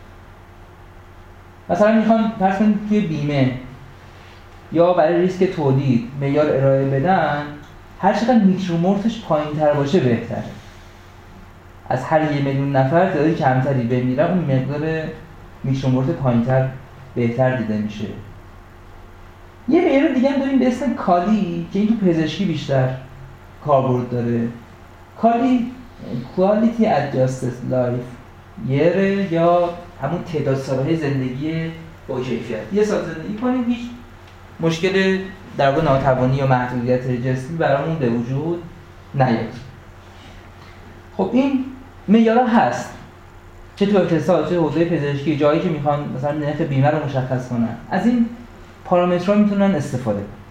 مثلا میخوان فرض کنید توی بیمه یا برای ریسک تولید معیار ارائه بدن، هر چقدر میکرومورتش پایین‌تر باشه بهتره. از هر 1 میلیون نفر تعداد کمتری بمیره، اون مقدار میکرومورت پایین‌تر بهتر دیده میشه. یه معیار دیگه هم داریم به اسم کالی که این تو پزشکی بیشتر کاربرد داره. کالی Quality Adjusted Life Year یا همون تعداد سالهای زندگی با کیفیت. یه سال زندگی کنیم هیچ مشکل در واقع ناتوانی یا محدودیت جسمی برامون به وجود نیاد. خب این معیارها هست، چه تو اقتصاد چه حوزه پزشکی، جایی که میخوان مثلا نرخ بیمه رو مشخص کنن، از این پارامترها میتونن استفاده کنن.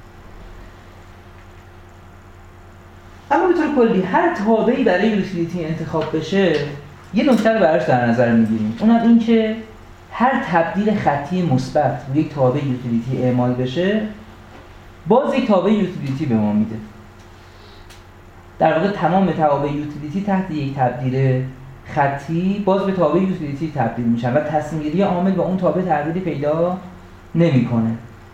اما به طور کلی هر تابعی برای یوتیلیتی انتخاب بشه، یه نکته رو براش در نظر میگیریم. اونم این که هر تبدیل خطی مثبت روی یک تابع یوتیلیتی اعمال بشه، باز یک تابع یوتیلیتی به ما میده. در واقع تمام توابع یوتیلیتی تحت یک تبدیل خطی باز به تابع یوتیلیتی تبدیل میشن و تصمیم گیری عامل با اون تابع تغییری پیدا نمیکنه.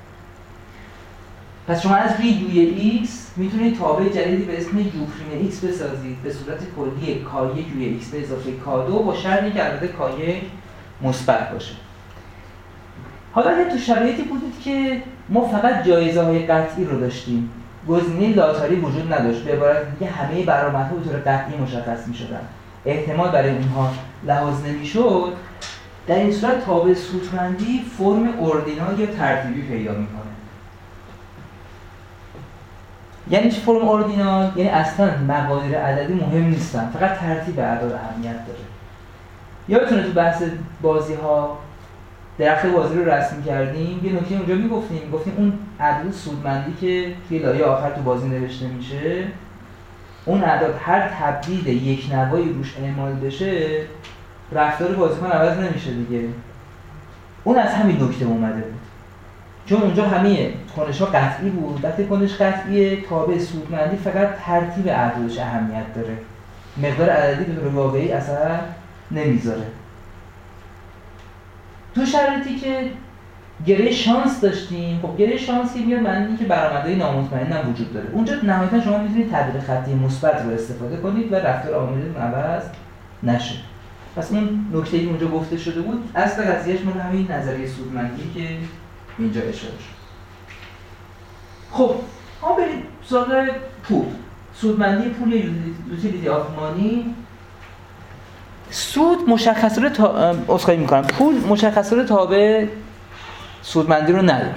پس شما از ریدوی x میتونید تابع جدیدی به اسم یوپریم x بسازید به صورت کلی k1 روی x به اضافه k2 با شرطی که البته k1 مثبت باشه. حالا تو شرایطی بودید که ما فقط جایزه‌های قطعی رو داشتیم، گزینه لاتاری وجود نداشت، به عبارت دیگه همه برآمدها به طور قطعی مشخص می‌شدن، احتمال برای اونها لحاظ نمی‌شد. در این صورت تابع سودمندی فرم اردینال یا ترتیبی پیدا می‌کنه. یعنی چه فرم اردینال؟ یعنی اصلا مقادیر عددی مهم نیستن، فقط ترتیب اعداد اهمیت داره. یادتونه تو بحث بازی‌ها درخت بازی رو رسم کردیم، یه نکته اونجا میگفتیم اون اعداد سودمندی که توی لایه آخر تو بازی نوشته میشه، اون اعداد هر تبدیل یک نوایی روش اعمال بشه رفتار بازیکن عوض نمیشه دیگه. اون از همین نکته اومده بود، چون اونجا همه کنش‌ها قطعی بود. وقتی کنش قطعیه تابع سودمندی فقط ترتیب اعدادش اهمیت داره، مقدار عددی به طور واقعی اثر نمیذاره. تو شرایطی که گره شانس داشتیم، خب گره شانسی میاد معنی اینکه برآمدهای نامطمئن هم وجود داره. اونجا نهایتا شما میتونید تبدیل خطی مثبت رو استفاده کنید و رفتار عاملتون عوض نشه. پس اون نکته‌ای که اونجا گفته شده بود اصل قضیهش مال همین نظریه سودمندی که اینجا اشاره شد. خب ما بریم سراغ پول. سودمندی پول یا یوتیلیتی آف مانی. سود مشخصات اسخای میکنم، پول مشخصات تابع سودمندی رو نداره.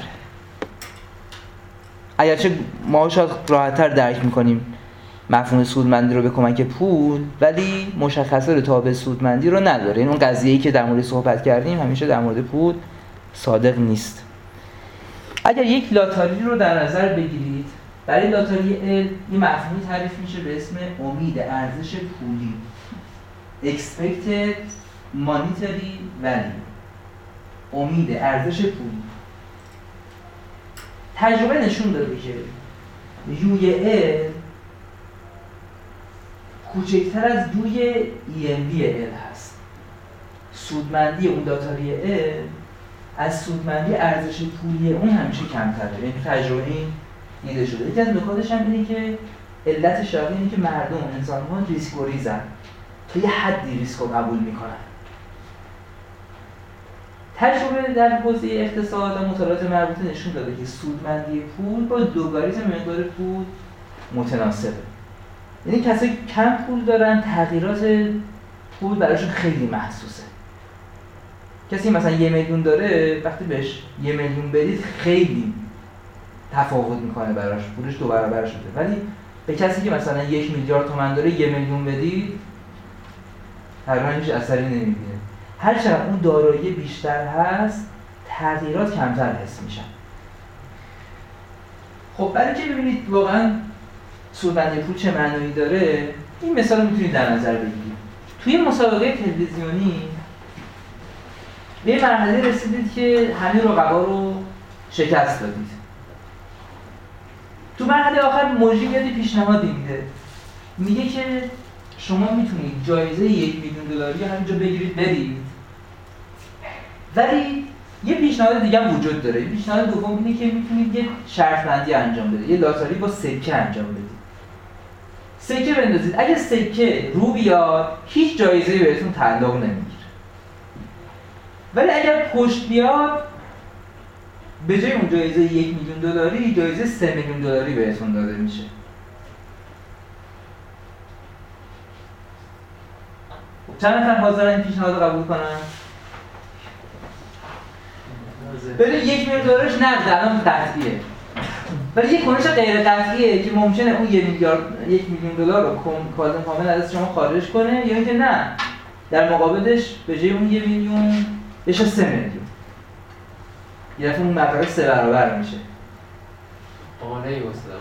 اگرچه ما شاید راحت‌تر درک میکنیم مفهوم سودمندی رو به کمک پول، ولی مشخصات تابع سودمندی رو نداره. این اون قضیه‌ای که در مورد صحبت کردیم همیشه در مورد پول صادق نیست. اگر یک لاتاری رو در نظر بگیرید، برای لاتاری یه مفهومی تعریف میشه به اسم امید ارزش پولی، expected monetary value، امید ارزش پولی. تجربه نشون داده که یوی ال کوچکتر از یوی EMV ال هست. سودمندی اون لاتاری ال از سودمندی ارزش پولی اون همیشه کمتره. یعنی تجربه این دیده شده. یکی از نکاتش هم اینه که علت شاقی اینه که مردم انسان‌ها ریسک و ریزن، تا یه حدی ریسک رو قبول میکنن. تجربه در حوزه اقتصاد و مطالعات مربوطه نشون داده که سودمندی پول با لگاریتم مقدار پول متناسبه. یعنی کسایی که کم پول دارن تغییرات پول براشون خیلی محسوسه. کسی مثلا 1 میلیون داره، وقتی بهش 1 میلیون بدید خیلی تفاوت میکنه براش، پولش 2 برابر شده. ولی به کسی که مثلا 1 میلیارد تومان داره 1 میلیون بدید تقریبا هیچ اثری نمیبینه. هر چقدر اون دارایی بیشتر هست تغییرات کمتر حس میشن. خب برای که ببینید واقعا سودمندی پول چه معنایی داره، این مثال رو میتونید در نظر بگیرید. توی مسابقه تلویزیونی به یه مرحله رسیدید که همه رقبا رو شکست دادید. تو مرحله آخر مجری میاد پیشنهادی میده، میگه که شما میتونید جایزه 1 میلیون دلاری همینجا بگیرید برید، ولی یه پیشنهاد دیگه هم وجود داره. این پیشنهاد دوم اینه که میتونید یه شرط بندی انجام بدید، یه لاتاری با سکه انجام بدید. سکه بندازید، اگه سکه رو بیاد هیچ جایزه‌ای بهتون تعلق نمیگیره، ولی اگر پشت بیاد به جای اون جایزه 1 میلیون دلاری جایزه 3 میلیون دلاری بهتون داده میشه. چند نفر حاضرن این پیشنهاد رو قبول کنن؟ ببین 1 میلیون دلارش نقد الان قطعیه، ولی یک کنش غیر قطعیه که ممکنه اون 1 میلیون دلار رو کامل از شما خارج کنه، یا اینکه نه در مقابلش به جای اون 1 میلیون بشه 3 میلیون. یه دفعه اون مبلغ 3 برابر میشه. آره استاد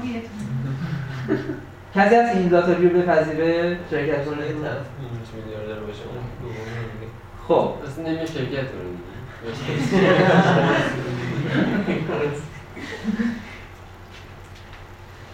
کسی از این لاتاری رو بپذیره شرکت کنه؟ یه طرف میلیاردر باشه اون خب اصلا نمیشه شرکت کنه.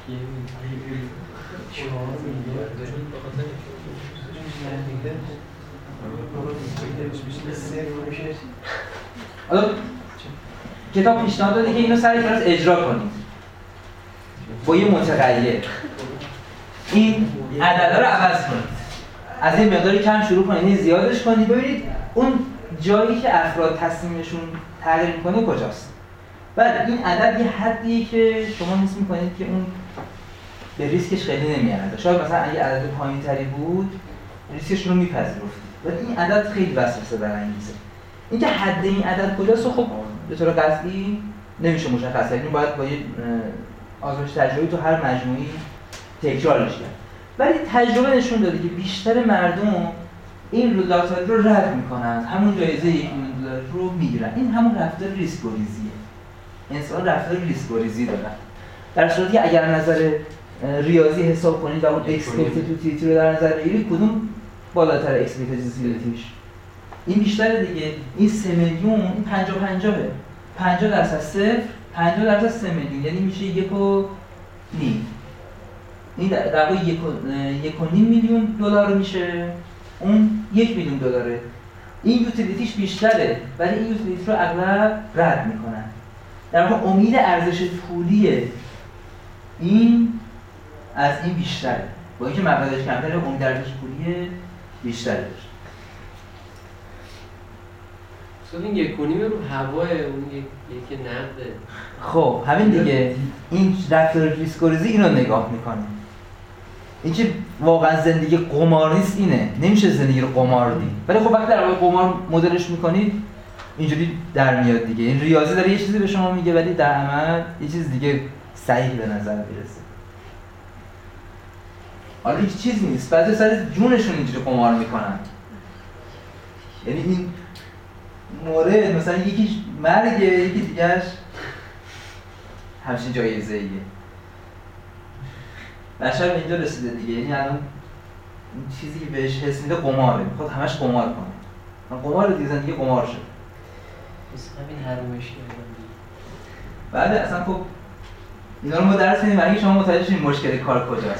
حالا کتاب پیشنهاد داده که اینو سر کلاس اجرا کنید با یه متغیر این عددا رو عوض کنید، از این مقداری کم شروع کنید، این زیادش کنید، ببینید اون جایی که افراد تصمیمشون تغییر میکنه کجاست. بعد این عدد یه حدیه که شما حس میکنید که اون به ریسکش خیلی نمیارزه. شاید مثلا اگه عدد پایین‌تری بود ریسکش رو میپذیرفتید، ولی این عدد خیلی وسوسه برانگیزه. اینکه حد این عدد کجاست خب به طور قطعی نمیشه مشخص کرد، باید با یه آزمایش تجربی تو هر مجموعی تکرارش کرد. ولی تجربه نشون داده که بیشتر مردم این لاتاری رو رد میکنن، همون جایزه $1 میلیون رو میگیرن. این همون رفتار ریسک گریزیه. انسان رفتار ریسک گریزی دارن. در صورتی که اگر نظر ریاضی حساب کنید و اون اکسپکتیویتی رو در نظر بگیرید، کدوم بالاتر اکسپکتیویتیش؟ این بیشتره دیگه. این 3 میلیون این 50-50 50% صفر 50% 3 میلیون، یعنی میشه 1.5. این در واقع 1.5 میلیون دلار میشه، اون $1 میلیون. این یوتیلیتیش بیشتره ولی این یوتیلیتی رو اغلب رد میکنن. در واقع امید ارزش پولی این از این بیشتره، با اینکه مبلغش کمتره امید ارزش پولی بیشتره داره. این 1.5 رو هواه، اون یک نقده. خب همین دیگه. این رفتار ریسک گریزی اینو نگاه میکنه. اینکه واقعا زندگی قمار نیست، اینه نمیشه زندگی رو قمار دید. ولی خب وقتی در واقع قمار مدلش میکنید اینجوری در میاد دیگه. این ریاضی داره یه چیزی به شما میگه ولی در عمل یه چیز دیگه صحیح به نظر میرسه. حالا هیچ چیزی نیست، بعضی سر جونشون اینجوری قمار میکنن. یعنی این مورد مثلا یکیش مرگه، یکی دیگهش همچین جایزه‌ایه. بشر به اینجا رسیده دیگه. یعنی الان این چیزی که بهش حس میده قماره، میخواد همش قمار کنه. من قمار دیگه، زندگی قمار شد. بس همین حرومش بعد اصلا خب اینا رو ما درس میدیم برای اینکه شما متوجه شید مشکل کار کجاست.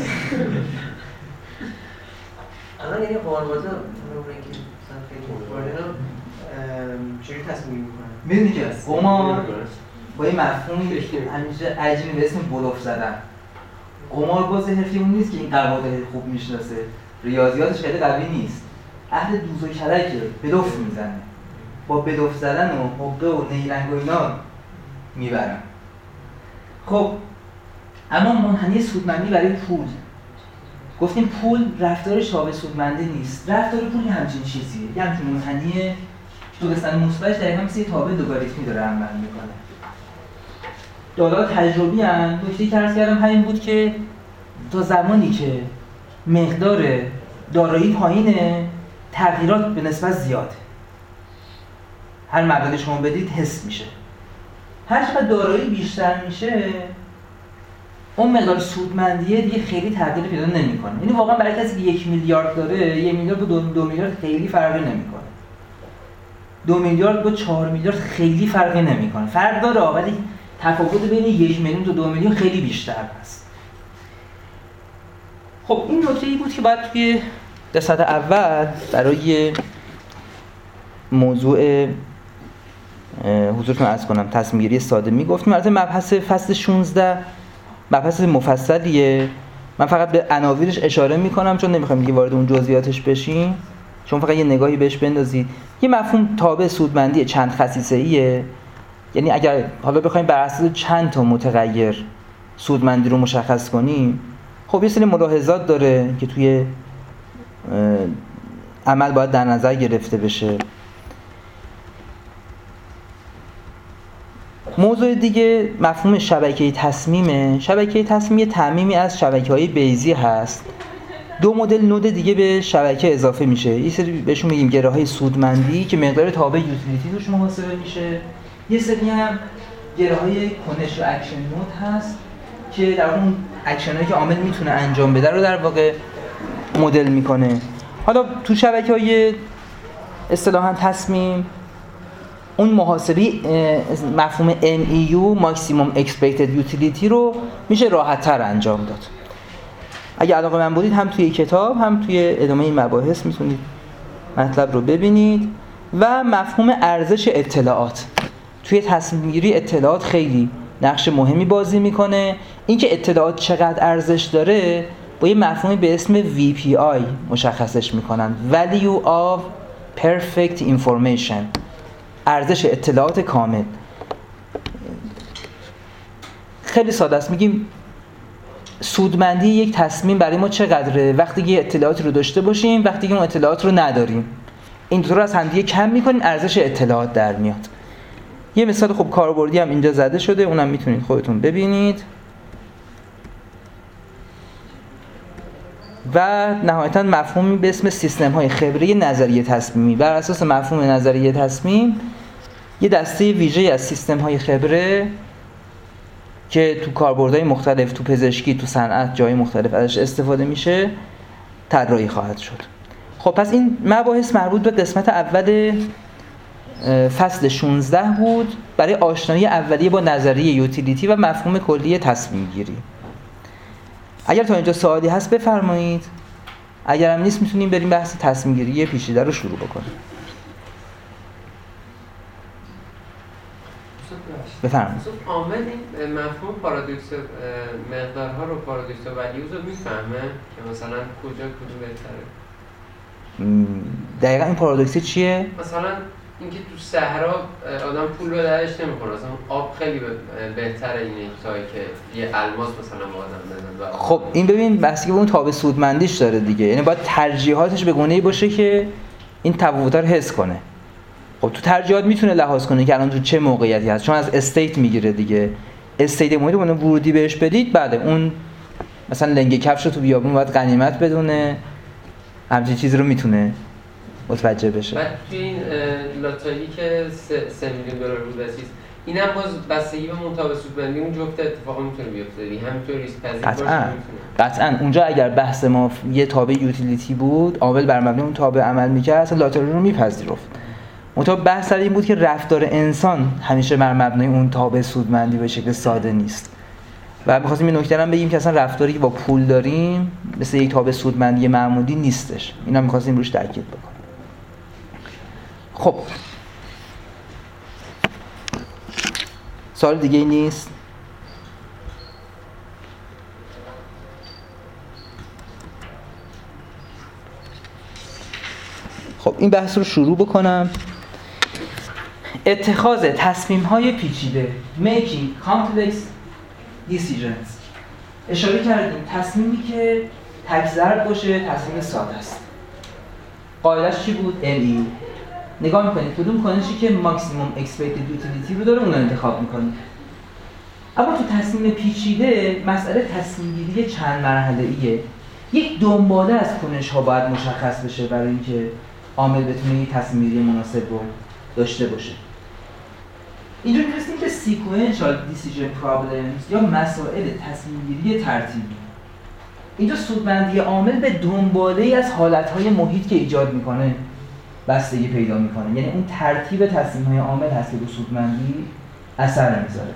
الان یعنی قماربازا رو اینکه مثلا فکر می‌کنن چجوری تصمیم می‌کنن؟ میدونی که قمار با این مفهومی همیشه عجیبی به اسم بلوف زدن. قمارباز حرفی اون نیست که این قواعد خوب میشناسه، ریاضیاتش خیلی قوی نیست. اهل دوز و کلکه، بلوف میزنه. با بلوف زدن و حقه و نیرنگ و اینا میبرن. خب اما منحنی سودمندی برای پول، گفتیم پول رفتارش تابع سودمندی نیست. رفتار پول همچین چیزیه، یه همچین منحنی تو دستن مثبتش دقیقاً مثل یه تابع لوگاریتمی داره عمل میکنه. داده تجربی ان. نکته‌ای که عرض کردم همین بود که تا زمانی که مقدار دارایی پایینه، تغییرات به نسبت زیاده. هر مبلغی شما بدید حس میشه. هر چقدر دارایی بیشتر میشه، اون مقدار سودمندیه دیگه خیلی تغییر پیدا نمیکنه. یعنی واقعا برای کسی که 1 میلیارد داره، 1 میلیارد با 2 میلیارد خیلی فرقی نمیکنه. 2 میلیارد با 4 میلیارد خیلی فرقی نمیکنه. فرق داره ولی تفاوت بین 1 میلیون تا 2 میلیون خیلی بیشتر هست. خب این نکته‌ای بود که باید توی دسته اول برای موضوع حضورتون عرض کنم، تصمیم گیری ساده میگفتیم. البته مبحث فصل 16 مبحث مفصلیه. من فقط به عناوینش اشاره میکنم چون نمیخوام دیگه وارد اون جزئیاتش بشیم. شما فقط یه نگاهی بهش بندازید. یه مفهوم تابع سودمندی چند خصیصه‌ایه. یعنی اگر حالا بخوایم بر اساس چند تا متغیر سودمندی رو مشخص کنیم، خب یه سری ملاحظات داره که توی عمل باید در نظر گرفته بشه. موضوع دیگه مفهوم شبکه‌ای تصمیمه. شبکه‌ای تصمیم یه تعمیمی از شبکه‌های بیزی هست. 2 مدل نود دیگه به شبکه اضافه میشه. یه سری بهشون میگیم گره‌های سودمندی که مقدار تابع یوتیلیتی توش محاسبه میشه. یه سری هم گره‌های کنش و اکشن نود هست که در اون اکشنایی که عامل میتونه انجام بده رو در واقع مدل میکنه. حالا تو شبکه‌های اصطلاحاً تصمیم اون محاسبه مفهوم MEU Maximum Expected Utility رو میشه راحت‌تر انجام داد. اگه علاقه من بودید هم توی کتاب هم توی ادامه این مباحث میتونید مطلب رو ببینید. و مفهوم ارزش اطلاعات توی تصمیم گیری، اطلاعات خیلی نقش مهمی بازی میکنه. اینکه اطلاعات چقدر ارزش داره با یه مفهومی به اسم VPI مشخصش میکنن، Value of Perfect Information، ارزش اطلاعات کامل. خیلی ساده است، میگیم سودمندی یک تصمیم برای ما چقدره وقتی که اطلاعاتی رو داشته باشیم، وقتی که اون اطلاعات رو نداریم. این دو رو از هم دیگه کم می‌کنیم، ارزش اطلاعات در میاد. یه مثال خوب کاربردی هم اینجا زده شده، اونم میتونید خودتون ببینید. و نهایتاً مفهومی به اسم سیستم‌های خبره نظریه تصمیمی. بر اساس مفهوم نظریه تصمیم یه دسته ویژه از سیستم‌های خبره که تو کاربردهای مختلف، تو پزشکی، تو صنعت، جای مختلف ازش استفاده میشه طراحی خواهد شد. خب پس این مباحث مربوط به قسمت اول فصل 16 بود برای آشنایی اولیه با نظریه یوتیلیتی و مفهوم کلی تصمیم گیری. اگر تا اینجا سوالی هست بفرمایید، اگر هم نیست میتونیم بریم بحث تصمیم گیری پیچیده رو شروع بکنیم. بفرمایید. عامل این مفهوم پارادوکس مقدارها رو، پارادوکس ولیوز رو میفهمه که مثلا کجا کدوم بهتره؟ دقیقاً این پارادوکس چیه؟ مثلا اینکه تو صحرا آدم پول رو درش نمی‌خوره، مثلا آب خیلی بهتره اینه تا که یه الماس مثلا با آدم بزنه. خب این ببین بحثی که اون تابع سودمندیش داره دیگه، یعنی باید ترجیحاتش به گونه‌ای باشه که این تفاوت‌ها رو حس کنه. خب تو ترجیحات میتونه لحاظ کنه که الان تو چه موقعیتی هست، چون از استیت میگیره دیگه. استیت محیط اون ورودی بهش بدید، بله اون مثلا لنگه کفش رو تو بیابون باید غنیمت بدونه، همچین چیزی رو میتونه متوجه بشه. بعد توی این لاتایی که 3 میلیون دلار بود بسیز، اینم باز بستگی به مطابق سودمندی اون جفت اتفاقا میتونه بیفته دیگه، همینطور ریسک پذیر باشه. قطعاً اونجا اگر بحث ما یه تابع یوتیلیتی بود، عامل بر مبنای اون تابع عمل می‌کرد، اصلا لاتاری رو میپذیرفت. مطابق بحث سر این بود که رفتار انسان همیشه بر مبنای اون تابع سودمندی به شکل ساده نیست. و می‌خواستیم این نکته رو بگیم که اصلا رفتاری که با پول داریم مثل یک تابع سودمندی معمولی نیستش. اینا می‌خواستیم روش تاکید بکنیم. خب سوال دیگه ای نیست؟ خب این بحث رو شروع بکنم. اتخاذ تصمیم‌های پیچیده، making complex decisions. اشاره کردیم تصمیمی که تک‌ضرب باشه تصمیم ساده است. قاعده‌اش چی بود؟ MEU. نگاه میکنید کدوم کنشی که ماکسیموم اکسپکتد یوتیلیتی رو داره اون رو انتخاب میکنید. اما تو تصمیم پیچیده مسئله تصمیم گیری چند مرحله‌ایه. یک دنباله از کنش‌ها باید مشخص بشه برای اینکه عامل بتونه یک تصمیم گیری مناسب رو داشته باشه. اینجا می‌رسیم به sequential decision problems یا مسائل تصمیم گیری ترتیبی. اینجا سودمندی عامل به دنباله‌ای از حالت‌های محیط که ایجاد میکنه بستگی پیدا میکنه، یعنی اون ترتیب تصمیم‌های عامل هست که به سودمندی اثر میذاره.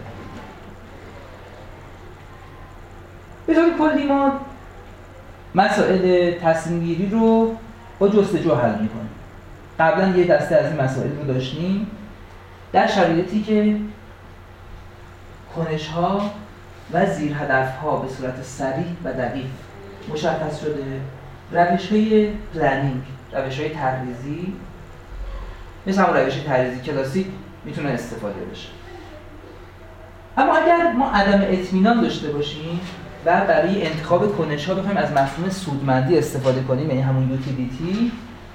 به طور کلی ما مسائل تصمیم گیری رو با جستجو حل میکنیم. قبلا یه دسته از این مسائل رو داشتیم در شرایطی که کنش‌ها و زیر هدف‌ها به صورت صریح و دقیق مشخص شده، روش‌های پلنینگ، روش‌های تحریزی مثل همون روش تحریزی کلاسیک میتونه استفاده بشه. اما اگر ما عدم اطمینان داشته باشیم و برای انتخاب کنش‌ها بخوایم از مفهوم سودمندی استفاده کنیم، یعنی همون یوتیلیتی،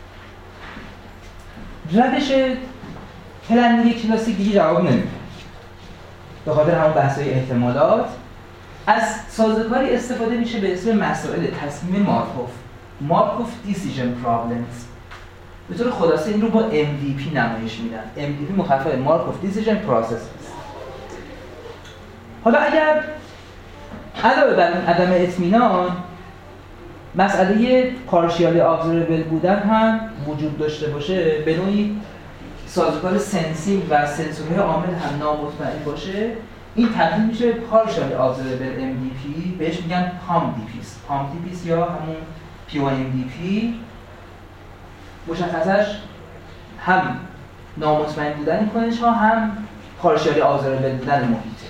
روش پلنینگ کلاسیک دیگه جواب نمیده. به خاطر همون بحث‌های احتمالات از سازوکاری استفاده میشه به اسم مسائل تصمیم مارکوف دیسیژن پرابلمز. به طور خلاصه این رو با MDP نمایش میدن. MDP مخفف مارکوف دیسیژن پروسس است. حالا اگر علاوه بر عدم اطمینان مسئله پارشیالی ابزروبل بودن هم وجود داشته باشه، به نوعی سازوکار سنسینگ و سنسورهای عامل هم نامطمئن باشه، این تبدیل میشه پارشال ابزربل MDP، بهش میگن پام دیپیس یا همون POMDP. مشخصش هم نامطمئن بودن این کنش ها، هم پارشال ابزربل بودن محیطه.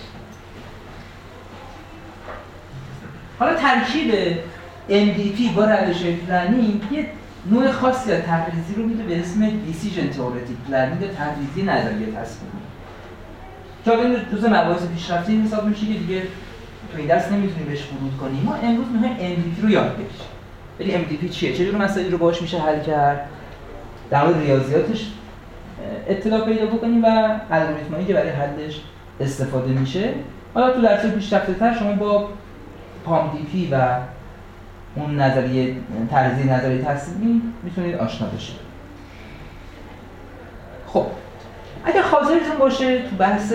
حالا ترکیب MDP با روش‌های پلنینگ یه نوع خاصی از تحریزی رو میده به اسم دیسیژن تئورتیک پلنینگ یا تحریزی نظریه تصمیمی که این جزء مباحث پیشرفته حساب میشه که دیگه تو این درس نمیتونیم بهش ورود کنیم. ما امروز میخوایم MDP رو یاد بگیریم. ولی MDP چیه؟ چه جور مسائلی رو باهاش میشه حل کرد؟ در مورد ریاضیاتش اطلاع پیدا بکنیم و الگوریتمایی که برای حلش استفاده میشه. حالا تو درس پیشرفته‌تر شما با POMDP و اون نظریه تحریزی نظریه تصمیمی میتونید آشنا بشید. خب اگر خاطرتون باشه تو بحث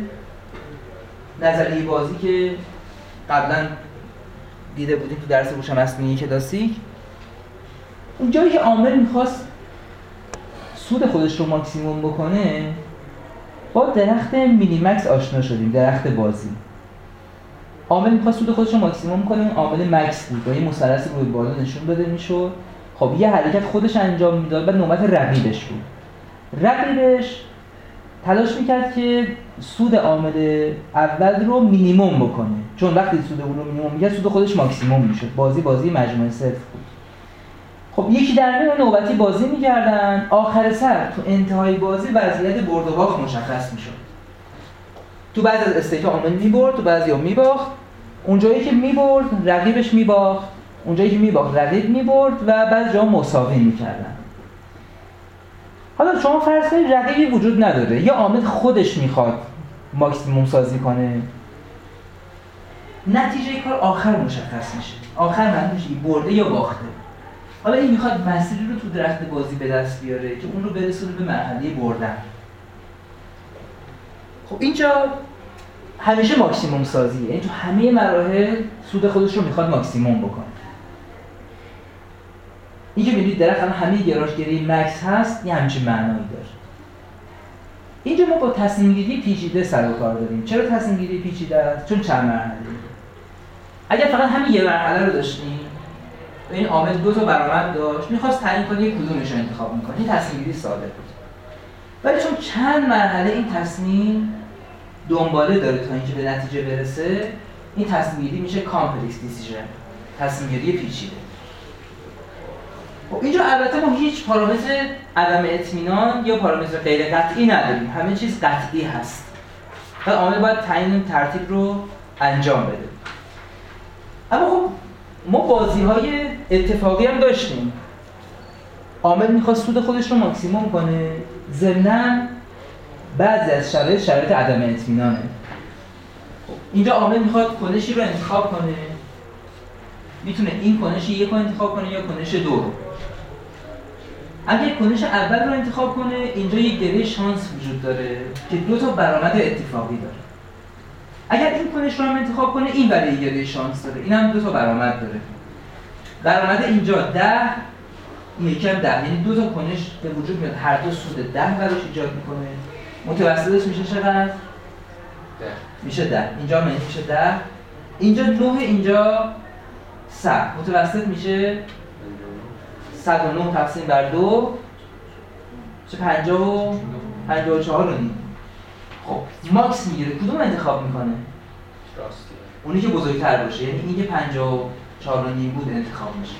نظریه بازی که قبلا دیده بودیم تو درس هوش مصنوعی کلاسیک، اونجایی که عامل میخواست سود خودش رو ماکسیموم بکنه با درخت مینیمکس آشنا شدیم، درخت بازی. عامل میخواست سود خودش رو ماکسیموم کنه، اون عامل مکس بود با یه مثلث روی بالا نشون داده میشد. خب یه حرکت خودش انجام میداد و نوبت رقیبش بود. رقیبش تلاش میکرد که سود عامل اول رو مینیمم بکنه، چون وقتی سود اون رو مینیمم میکرد سود خودش ماکسیمم میشد. بازی مجموعه صفر بود. خب یکی در میون نوبتی بازی میکردن، آخر سر تو انتهای بازی وضعیت برد و باخت مشخص میشد. تو بعضی از استیت عامل میبرد، تو بعضی ها میباخت. اونجایی که میبرد رقیبش میباخت، اونجایی که میباخت رقیب میبرد و بعضی جا مساوی میکردن. حالا شما فرض کنید رقیبی وجود نداره، یا عامل خودش میخواد ماکسیموم سازی کنه، نتیجه کار آخر مشخص میشه. آخر معلوم میشه برده یا باخته. حالا این میخواد مسیری رو تو درخت بازی به دست بیاره که اون رو برسونه به مرحله بردن. خب اینجا همیشه ماکسیموم سازیه، یعنی تو همه مراحل سود خودش رو میخواد ماکسیموم بکنه. این که می‌بینید درخت همه گرایشگری مکس هست، یه همچین معنایی داره. اینجا ما با تصمیم گیری پیچیده سر و کار داریم. چرا تصمیم گیری پیچیده است؟ چون چند مرحله. اگر فقط همین یه مرحله رو داشتیم و این عامل دو تا برآمد داشت، می‌خواست تعیین کنه کدومش رو انتخاب می‌کنه. این تصمیم گیری ساده بود. ولی چون چند مرحله این تصمیم دنباله داره تا اینکه به نتیجه برسه، این تصمیم گیری میشه کامپلکس دیسیژن، تصمیم گیری پیچیده. خب اینجا البته ما هیچ پارامتر عدم اطمینان یا پارامتر غیر قطعی نداریم، همه چیز قطعی هست. و عامل باید تعیین ترتیب رو انجام بده. اما خب ما بازی‌های اتفاقی هم داشتیم. عامل می‌خواست سود خودش رو ماکسیموم کنه، ضمناً بعضی از شرایط عدم اطمینانه. اینجا عامل میخواد کنشی رو انتخاب کنه، میتونه این کنش یک رو انتخاب کنه یا کنش دو رو. اگه کنش اول رو انتخاب کنه، اینجا یک گره شانس وجود داره که دو تا برآمد اتفاقی داره. اگر این کنش رو هم انتخاب کنه، این برای گره شانس داره، این هم دو تا برآمد داره. برآمد اینجا 10، این یکی هم 10، یعنی دو تا کنش به وجود میاد، هر دو سود 10 براش ایجاد میکنه. متوسطش میشه چقدر؟ 10. میشه 10. اینجا میشه 10. اینجا 9، اینجا 100. متوسط میشه 109 تقسیم بر 2 چه 54 رو نیم. خب ماکس میگیره کدوم انتخاب میکنه؟ راستی. اونی که بزرگتر باشه، یعنی این که 54 و نیم بود انتخاب میشه.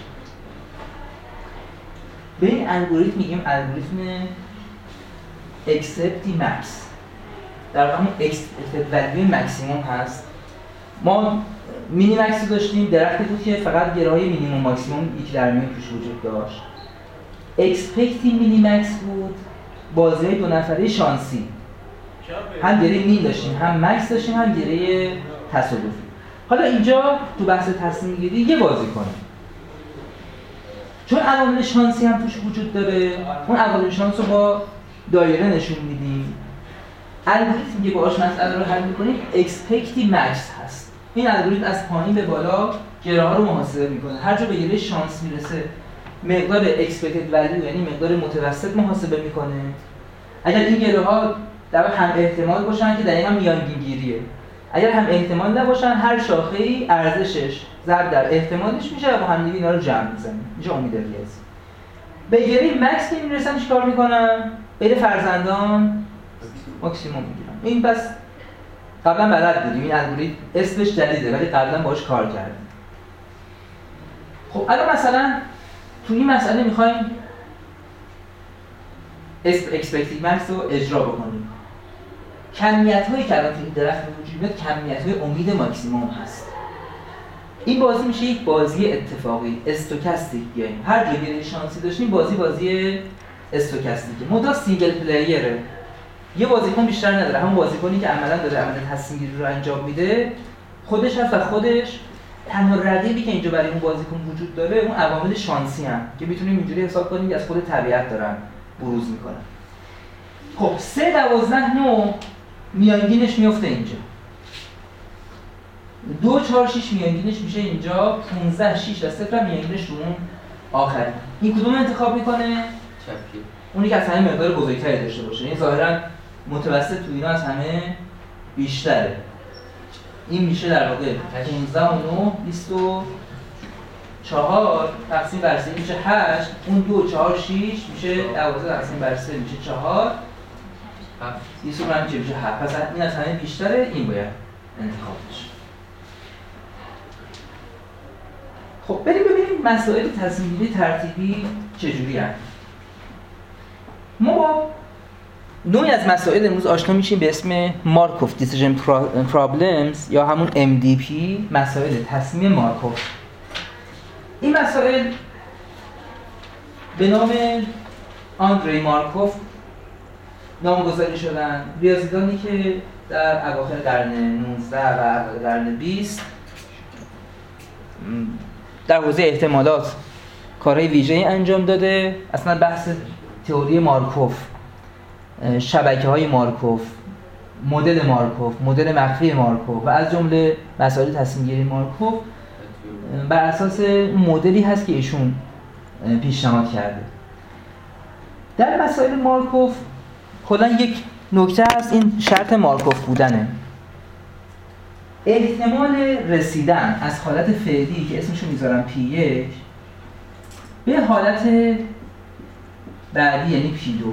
به این الگوریتم میگیم الگوریتم accept max. در واقع همون accept value ماکسیموم هست. ما مینی مکس رو داشتیم، درختی بود که فقط گره‌های مینیمم ماکسیموم یک در میون توش وجود داشت. expect مینی مکس بود، بازی‌های دو نفره شانسی. هم گره مین داشتیم، هم مکس داشتیم، هم گره تصادفی. حالا اینجا تو بحث تصمیم گیری یه بازی کنیم. چون عوامل شانسی هم توش وجود داره، اون عوامل شانس رو با دایره نشون میدیم. الگوریتمی که باهاش مسئله رو حل می‌کنیم expect max هست. این الگوریتم از پایین به بالا گره‌ها رو محاسبه می‌کنه. هر جا به گره شانس میرسه، مقدار expected value یعنی مقدار متوسط محاسبه می‌کنه. اگر این گروها در واقع هم احتمال باشن که دقیقاً میانگینگیریه. اگر هم احتمال نباشن هر شاخه‌ای ارزشش ضرب در احتمالش میشه و با هم دیگه اینا رو جمع می‌زنیم. اینجا امید ریاضی. به گری مکس که میرسن چیکار میکنن؟ بین فرزندان ماکسیموم میگیرن. این پس قبلا بلد بودیم، این الگوریتم اسمش جدیده ولی قبلا باهاش کار کردیم. خب الان مثلا تو این مسئله میخوایم اکسپکتیو مکس رو اجرا بکنیم. کمیت‌هایی که الان تو این درخت وجود میاد کمیت‌های امید ماکسیموم هست. این بازی میشه یک بازی اتفاقی، استوکاستیک گیم. هر جا گیری شانسی داشتیم بازی استوکاستیکه. مدام سینگل پلیره. یه بازیکن بیشتر نداره. همون بازیکنی که عملاً داره تصمیم گیری رو انجام میده، خودش هست و خودش تنها رقیبی که اینجا برای اون بازیکن وجود داره اون عوامل شانسی هم که میتونیم اینجوری حساب کنیم که از خود طبیعت دارن بروز میکنن. خب 3 12 9 میانگینش میفته اینجا. 2 4 6 میانگینش میشه اینجا. 15 6 و 0 میانگینش رو اون آخری. این کدوم انتخاب میکنه؟ چپی. اونی که از همه مقدار بزرگتری داشته باشه. این ظاهرا متوسط تو اینا از همه بیشتره. این میشه در واقع 15 و 9 24 تقسیم بر 3 میشه 8. اون 2 4 6 میشه 12 تقسیم بر 3 میشه 4. 7 25 میشه 7. پس این از همه بیشتره. این باید انتخاب بشه. خب بریم ببینیم مسائل تصمیم‌گیری ترتیبی چجوری هست. ما با نوعی از مسائل امروز آشنا میشیم به اسم مارکوف دیسیژن پرابلمز یا همون MDP، مسائل تصمیم مارکوف. این مسائل به نام آندری مارکوف نامگذاری شدن. ریاضیدانی که در اواخر قرن 19 و اوایل قرن 20 در حوزه احتمالات کارهای ویژه‌ای انجام داده. اصلا بحث تئوری مارکوف، شبکه‌های مارکوف، مدل مارکوف، مدل مخفی مارکوف و از جمله مسائل تصمیم‌گیری مارکوف بر اساس مدلی هست که ایشون پیشنهاد کرده. در مسائل مارکوف کلاً یک نکته هست، این شرط مارکوف بودنه. احتمال رسیدن از حالت فعلی که اسمشو میذارم P1 به حالت بعدی یعنی P2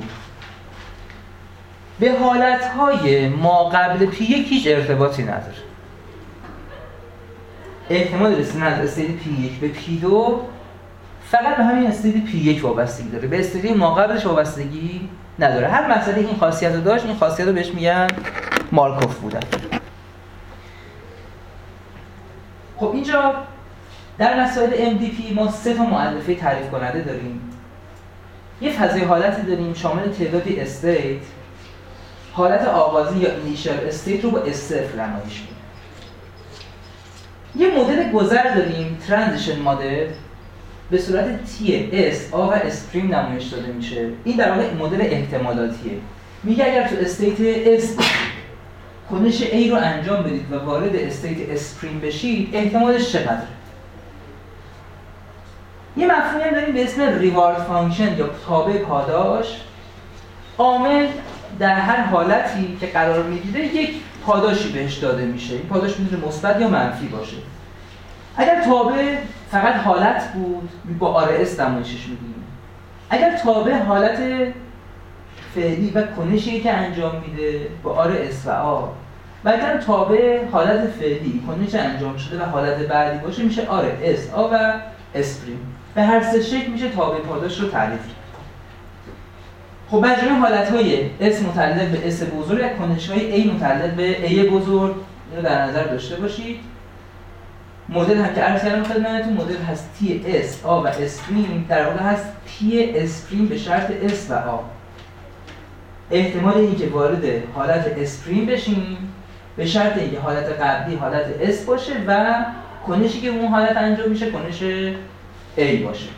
به حالتهای ما قبل P1 هیچ ارتباطی نداره. احتمال رسیدن از استیت P1 به P2 فقط به همین استیت P1 وابستگی داره، به استیت ما قبلش وابستگی نداره. هر مسئله این خاصیت رو داشت، این خاصیت رو بهش میگن مارکوف بودن. خب اینجا در مسائل MDP ما 3 تا مؤلفه تعریف کننده داریم. یه فضای حالتی داریم شامل تعدادی استیت. حالت آغازی یا اینیشیال استیت رو با S0 نمایش میده. یه مدل گذر داریم، ترانزیشن مدل، به صورت T S A و S' نمایش داده میشه. این در واقع مدل احتمالاتیه. میگه اگر تو استیت S کنش A رو انجام بدید و وارد استیت S' بشید، احتمالش چقدره؟ یه مفهومی هم داریم به اسم ریوارد فانکشن یا تابع پاداش. عامل در هر حالتی که قرار میگیره یک پاداشی بهش داده میشه. این پاداش میتونه مثبت یا منفی باشه. اگر تابع فقط حالت بود با RS نمایشش میدیم. اگر تابع حالت فعلی و کنشی که انجام میده با RS و A و اگر تابع حالت فعلی کنش انجام شده و حالت بعدی باشه میشه RS A و S'. به هر سه شکل میشه تابع پاداش رو تعریف کرد. خب مجموع حالت‌های S متعلق به S بزرگ و کنش‌های A متعلق به A بزرگ رو در نظر داشته باشید. مدل هم که عرض کردم خدمتتون مدل هست TS A و S' در واقع هست PS' به شرط S و A. احتمال اینکه وارد حالت S' بشیم به شرط اینکه حالت قبلی حالت S باشه و کنشی که اون حالت انجام میشه کنش A باشه.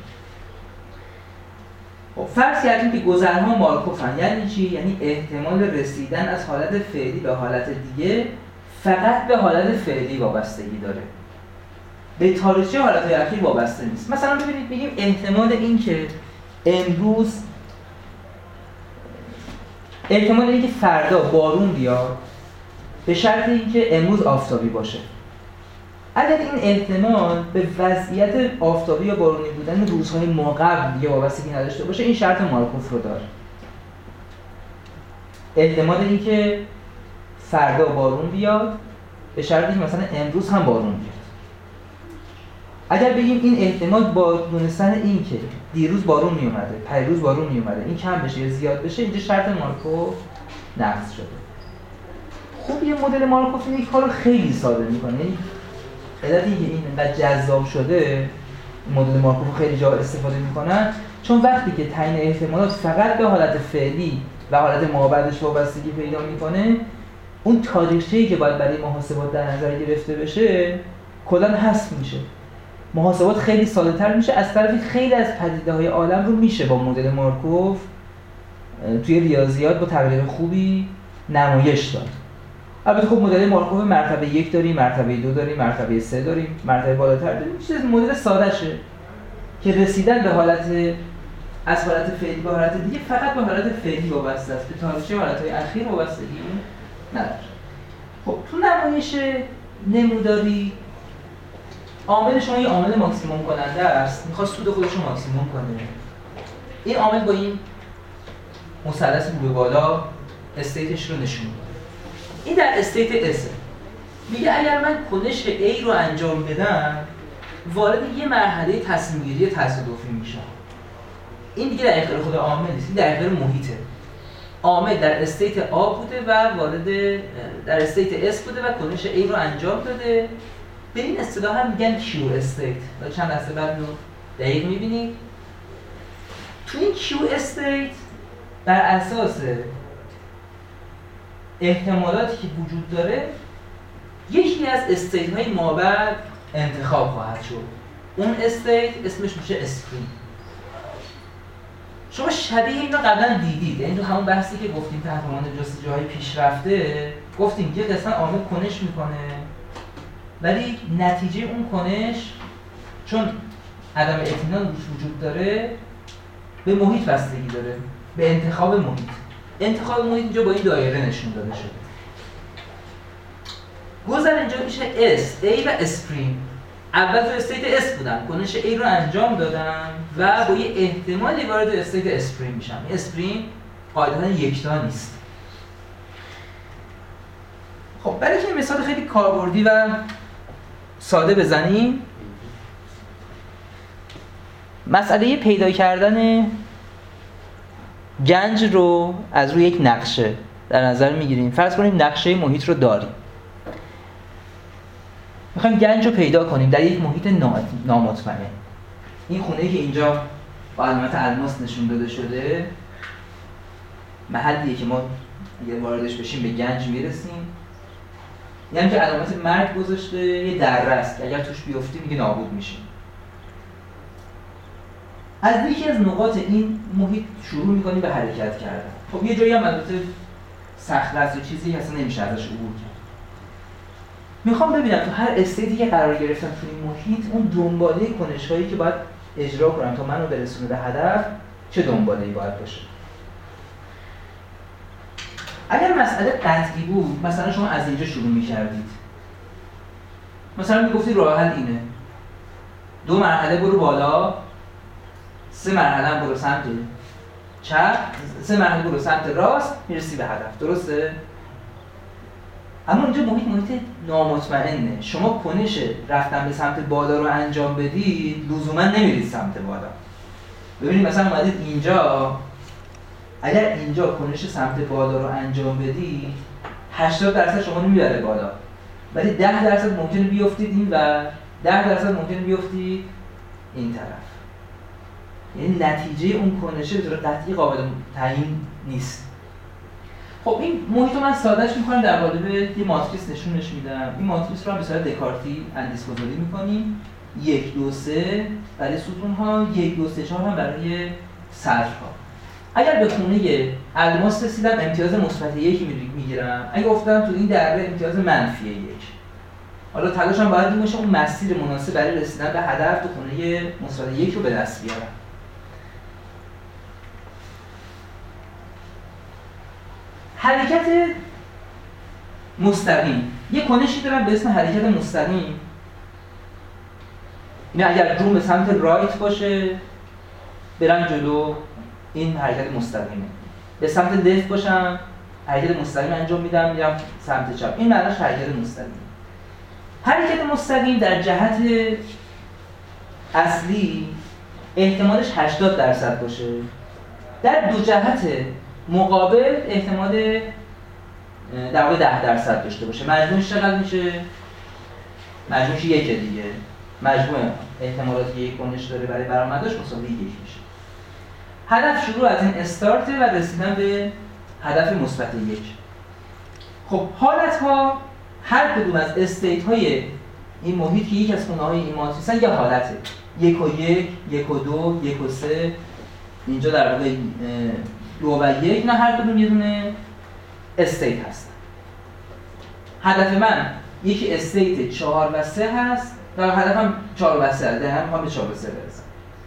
خب فرض کردیم که گذرها مارکوفن. یعنی چی؟ یعنی احتمال رسیدن از حالت فعلی به حالت دیگه فقط به حالت فعلی وابستگی داره. به تاریخچه حالت‌های اخیر وابسته نیست. مثلا ببینید بگیم احتمال این که امروز احتمال اینکه فردا بارون بیاد به شرط اینکه امروز آفتابی باشه. اگر این احتمال به وضعیت آفتابی یا بارونی بودن روزهای ماقبل دیگه وابستگی نداشته باشه، این شرط مارکوف رو داره. احتمال اینکه فردا بارون بیاد به شرطی که مثلا امروز هم بارون بیاد. اگر بگیم این احتمال با دونستن این که دیروز بارون می اومده، پیروز بارون می اومده، این کم بشه یا زیاد بشه، اینجا شرط مارکوف نقض شده. خوب یه مدل مارکوف این کارو خیلی ساده میکنه. یعنی علت اینکه این انقدر جذاب شده مدل مارکوف خیلی جا استفاده میکنن، چون وقتی که تعیین احتمالات فقط به حالت فعلی و حالت مابعدش وابستگی پیدا میکنه، اون تاریخچه‌ای که باید برای محاسبات در نظر گرفته بشه کلاً حذف میشه. محاسبات خیلی ساده‌تر میشه. از طرفی خیلی از پدیده‌های عالم رو میشه با مدل مارکوف توی ریاضیات با تقریب خوبی نمایش داد. البته خب مدل مارکوف مرتبه 1 داریم، مرتبه 2 داریم، مرتبه 3 داریم، مرتبه بالاتر داریم. چیز مدل ساده‌شه که رسیدن به حالت از حالت فعلی به حالت دیگه فقط به حالت فعلی وابسته است، به تاریخچه حالت‌های اخیر وابستگی نداره. خب تو نمایش نموداری عامل شما یه عامل ماکسیموم کننده است، میخواد سود خودش رو ماکسیموم کنه. این عامل با این مثلث رو به بالا استیتش رو نشون میده. این در استیت S میگه اگر من کنش A رو انجام بدم وارد یه مرحله تصمیم گیری تصادفی میشم. این دیگه در اختیار خود عامل نیست، این در اختیار محیطه. عامل در استیت A بوده و وارد در استیت S بوده و کنش A رو انجام داده. به این اصطلاح هم میگن Q استیت. چند دسته بعد رو دقیق میبینید. تو این Q استیت بر اساس احتمالاتی که وجود داره یکی از استیت های مابعد انتخاب خواهد شد. اون استیت اسمش میشه اسپرینگ. شما شبیه اینو قبلا دیدید، یعنی تو همون بحثی که گفتیم تحت جستجوهای پیشرفته گفتیم یه قسمت عامل کنش میکنه ولی نتیجه اون کنش چون عدم اطمینان روش وجود داره به محیط بستگی داره، به انتخاب محیط. انتخاب محیط اینجا با این دایره نشون داده شده. گذر اینجا میشه S، A و اسپرینگ. اول تو استیت S بودم، کنش A رو انجام دادم و با یه احتمالی وارد استیت اسپرینگ میشم. اسپرینگ قاعدتاً یکتا نیست. خب برای که مثال خیلی کاربردی و ساده بزنیم، مسئله پیدا کردن گنج رو از روی یک نقشه در نظر میگیریم. فرض کنیم نقشه محیط رو داریم، میخوایم گنج رو پیدا کنیم در یک محیط نامطمئن. این خونه‌ای که اینجا با علامت الماس نشون داده شده محلیه که ما اگه واردش بشیم به گنج میرسیم. یعنی که علامت مرگ گذاشته، یه دره است که اگر توش بیفتیم دیگه نابود میشیم. از یکی از نقاط این محیط شروع میکنیم به حرکت کردن. خب یه جایی هم البته صخره است و چیزی اصلا نمیشه ازش عبور کرد. میخوام ببینم تو هر استیتی که قرار گرفتم تو این محیط اون دنباله کنش‌هایی که باید اجرا کنم تا منو برسونه به هدف چه دنباله‌ای باید باشه. اگر مسئله قطعی بود، مثلا شما از اینجا شروع می‌کردید. مثلا میگفتید راه حل اینه. 2 مرحله برو بالا، 3 مرحله هم برو سمت چپ، 3 مرحله برو سمت راست، میرسی به هدف. درسته؟ اما اینجا محیط نامطمئنه. شما کنش رفتن به سمت بالا رو انجام بدید، لزوما نمیرید سمت بالا. ببینید مثلا اومدید اینجا، اگر اینجا کنش سمت بالا رو انجام بدید 80% شما رو میبره بالا، ولی 10% ممکنه بیافتید این و 10% ممکنه بیافتید این طرف. یعنی نتیجه اون کنشه به طور قطعی قابل تعیین نیست. خب این محیط رو من سادهش میکنم، در قالب یه ماتریس نشونش میدم. این ماتریس رو هم به صورت دکارتی اندیس‌گذاری میکنیم. 1 2 3 برای ستون ها، 1 2 3 4 هم برای سطر ها. اگر به خونه الماس رسیدم امتیاز مثبت 1 میگیرم. اگه افتادم تو این دره امتیاز منفی 1. حالا تلاشم باید این باشه اون مسیر مناسب برای رسیدن به هدف تو خونه مثبت 1 رو به دست بیارم. حرکت مستقیم، یه کنشی دارم به اسم حرکت مستقیم. این اگر روم به سمت رایت باشه برم جلو، این حرکت مستقیمه. به سمت لفت باشم حرکت مستقیم انجام میدم، میرم سمت چپ. این معناش حرکت مستقیم. حرکت مستقیم در جهت اصلی احتمالش 80% باشه. در دو جهت مقابل احتمال در واقع 10% داشته باشه. مجموعش چقدر میشه؟ مجموعش یکه دیگه. مجموع احتمالاتی که یک کنش داره برای برآمدش مساوی 1 میشه. هدف شروع از این استارت و رسیدن به هدف مثبت 1. خب حالت‌ها هر کدوم از استیت‌های این محیط که یک از خونه‌های این ماتریسن یه حالته. 1 و 1، 1 و 2، 1 و 3. اینجا در واقع 2 و 1 نه، هر کدوم یه دونه استیت هست. هدف من یکی استیت 4 و 3 هست و هدفم 4 و 3 هست. در هم میخوام به 4 و 3 برسم.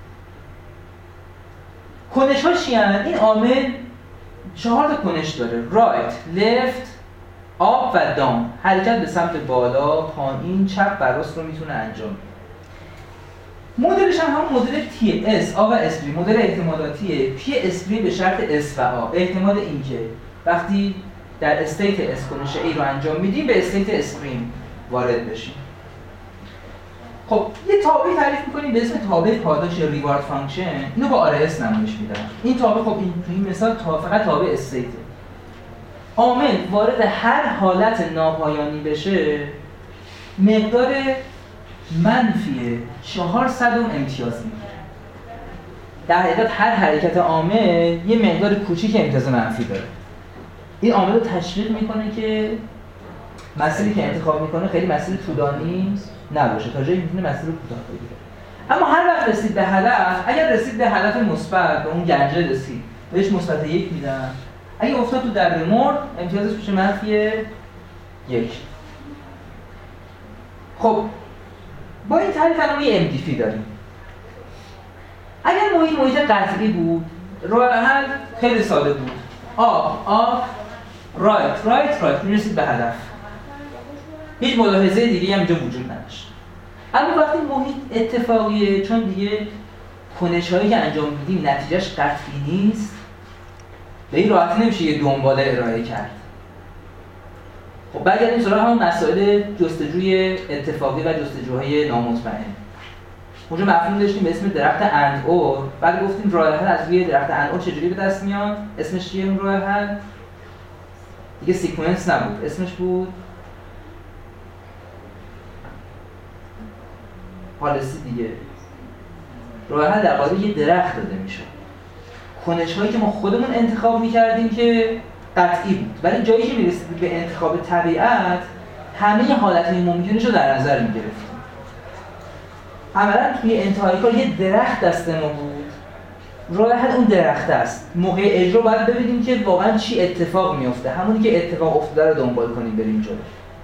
کنش‌ها چی هستند؟ این عامل 4 تا کنش داره: رایت، لفت، آپ و داون. حرکت به سمت بالا، پایین، چپ و راست رو میتونه انجام بده. مدلش هم همون مدل تی اس، آ و اسپری، مدل احتمالاتیه. پی اسپری به شرط اس و آ. احتمال اینکه وقتی در استیت اس کنش ای رو انجام میدیم به استیت اسپریم وارد بشیم. خب یه تابع تعریف می‌کنیم به اسم تابع پاداش یا ریوارد فانکشن. اینو با آر اس نمایش میدم. این تابع خب این مثال فقط تابع استیت. عامل وارد هر حالت ناپایانی بشه مقدار منفی 400 امتیاز میگیره. در حقیقت هر حرکت عامل یه مقدار کوچیک امتیاز منفی داره. این عامل رو تشویق میکنه که مسیری که انتخاب میکنه خیلی مسیر طولانی نباشه، تا جایی میتونه مسیر رو کوتاه بگیره. اما هر وقت رسید به هدف، اگر رسید به هدف مثبت، به اون گنجه رسید، بهش مثبت 1 میدم. اگه افتاد تو دره مرد، امتیازش میشه منفی 1. خب با این تعریف الان یه MDF داریم. اگر محیط قطعی بود، راه حل خیلی ساده بود. آپ، رایت میرسید به هدف. هیچ ملاحظه دیگه هم اینجا وجود نداشت. اما وقتی محیط اتفاقیه، چون دیگه کنش‌هایی که انجام میدیم نتیجهش قطعی نیست، به این راحتی نمیشه یه دنباله ارائه کرد. خب برگردیم سراغ همون مسائل جستجوی اتفاقی و جستجوهای نامطمئن. اونجا مفهوم داشتیم به اسم درخت اند اور. بعد گفتیم راه حل از روی درخت اند اور چجوری به دست میاد؟ اسمش چیه اون راه حل؟ دیگه سیکونس نبود، اسمش بود پالیسی دیگه. راه حل در قالب یه درخت داده میشه. کنش‌هایی که ما خودمون انتخاب می‌کردیم که قطعی بود، ولی جایی که می‌رسیدیم به انتخاب طبیعت همه حالت‌های ممکنش رو در نظر می‌گرفتیم. عملاً توی انتهای کار یه درخت دست ما بود، راه حل اون درخت است. موقع اجرا باید ببینیم که واقعاً چی اتفاق میفته، همونی که اتفاق افتاده رو دنبال کنیم بریم جلو.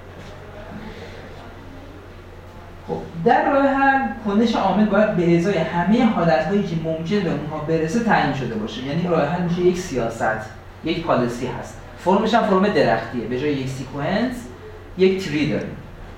خب در راه حل کنش عامل باید به ازای همه حالت‌هایی که ممکن به اونها برسه تعیین شده باشه. یعنی راه حل میشه یک سیاست، یک پالیسی هست. فرمش هم فرم درختیه. به جای یک سیکونس یک تری داریم.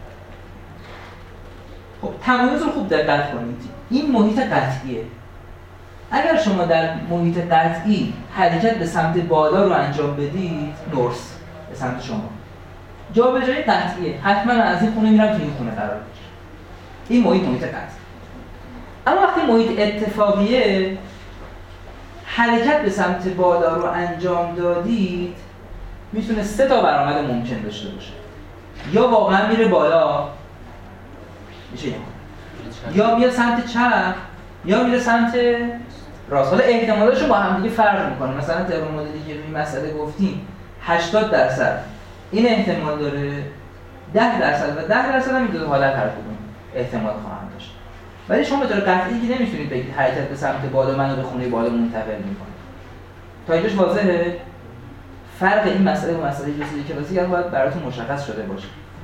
خب تمایز رو خوب دقت کنید. این محیط قطعیه. اگر شما در محیط قطعی حرکت به سمت بالا رو انجام بدید، نورس به سمت شما. جا به جای قطعیه. حتما از این خونه میرم تو این خونه قرار بگیرم. این محیط قطعی. اما وقتی محیط اتفاقیه، حرکت به سمت بالا رو انجام دادید، میتونه 3 تا برآمد ممکن داشته باشه. یا واقعا میره بالا، میشه یا میره سمت چپ، یا میره سمت راست. حالا احتمالاشو با هم دیگه فرق میکنه. مثلا طبق مدلی که روی مسئله گفتیم 80% این احتمال داره، 10% و 10% هم این دو حالت هر کدوم احتمال خواهند داشت. ولی شما به طور قطعی که نمیتونید بگید حرکت به سمت بالا منو به خونه بالا منتقل میکنه. تا اینجاش واضحه؟ فرق این مسئله با مسئله جستجوی کلاسیک هم باید براتون مشخص شده باشه.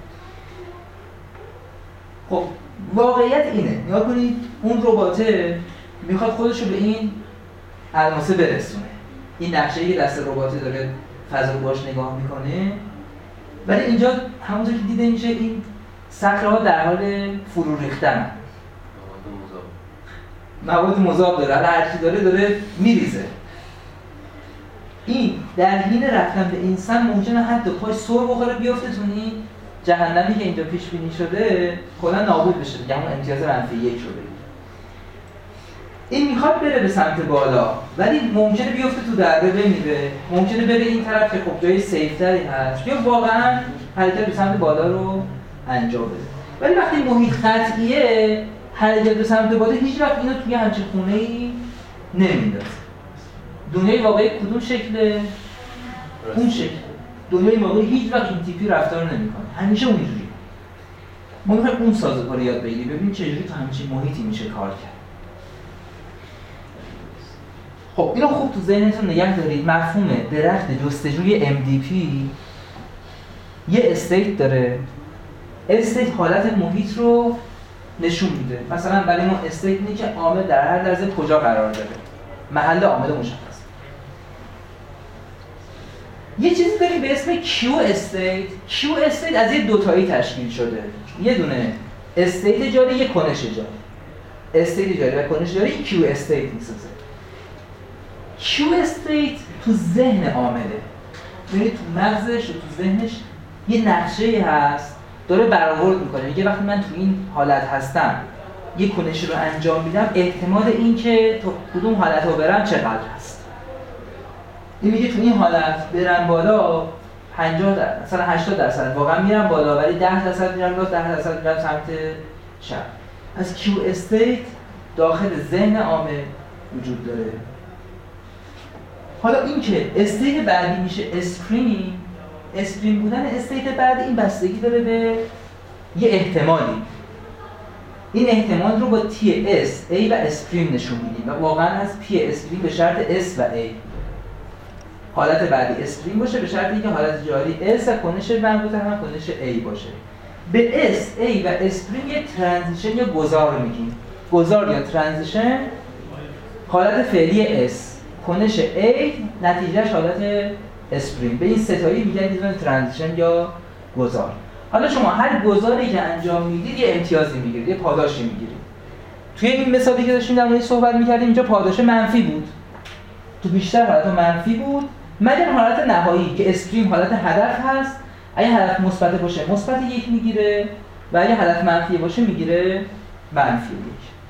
خب واقعیت اینه، نگاه کنید اون رباته میخواد خودش رو به این الماسه برسونه. این نقشه‌ای که دست رباته داره فضا رو باش نگاه میکنه. ولی اینجا همونطور که دیده میشه این صخره‌ها در حال فرو ریختن. مواد مذاب داره، هر چی داره میریزه. این در حین رفتن به انسان ممکنه حتی پاش سر بخوره بیفته تو این جهنمی که اینجا پیش بینی شده کلا نابود بشه، دیگه همون امتیاز منفی 1 رو بگیر. این میخواد بره به سمت بالا ولی ممکنه بیفته تو دره بمیره، ممکنه بره این طرف که خب جای سیفتری هست یا واقعا حرکت به سمت بالا رو انجام بده. ولی وقتی محیط قطعیه حرکت به سمت بالا هیچ وقت اینو توی همچین خونه‌ای نمیندازه. دنیای واقعی کدوم شکله؟ اون شکل. دنیای واقعی هیچ وقت این تیپی رفتار نمیکنه، همیشه اونجوریه. ما میخوایم اون سازوکار رو یاد بگیریم، ببینیم چجوری تو همچین محیطی میشه کار کرد. خب اینو خوب تو ذهنتون نگه دارید. مفهوم درخت جستجوی MDP یه استیت داره. استیت حالت محیط رو نشون میده. مثلا برای ما استیت اینه که عامل در هر لحظه کجا قرار داره، محل عامل مشخص. یه چیزی داریم به اسم Q استیت. Q استیت از یه دوتایی تشکیل شده. یه دونه استیت جاری، یه کنش جاری. استیت جاری و کنش جاری Q استیت میسازه. Q استیت تو ذهن عامله، یعنی تو مغزش و تو ذهنش یه نقشه‌ای هست داره برآورد میکنه. میگه وقتی من تو این حالت هستم یه کنش رو انجام میدم، احتمال این که تو کدوم حالت رو برم چقدر هست. این میگه تو این حالت برم بالا 50 مثلا 80% واقعا میرم بالا، ولی 10% میرم بالا، 10% میرم سمت چپ. از Q استیت داخل ذهن عامل وجود داره. حالا این که استیت بعدی میشه اسپرینگ بودن استیت بعدی این بستگی داره به یه احتمالی. این احتمال رو با TS، A و اسپرینگ نشون میدیم و واقعا از P اسپرینگ به شرط S و A. حالت بعدی اسپرینگ باشه به شرطی که حالت جاری S و کنش مربوط هم کنش A باشه. به S، A و اسپرینگ یه ترانزیشن یا گذار میگیم. گذار یا ترانزیشن حالت فعلی S، کنش A نتیجهش حالت اسپرینگ. به این ستایی میگن یه ترانزیشن یا گذار. حالا شما هر گذاری که انجام میدید یه امتیازی میگیرید، یه پاداشی میگیرید. توی این مثالی که داشتیم در موردش صحبت میکردیم اینجا پاداش منفی بود. تو بیشتر حالت منفی بود مگر حالت نهایی که اسپرینگ حالت هدف هست. اگه هدف مثبت باشه مثبت 1 میگیره و اگه هدف منفی باشه میگیره منفی 1.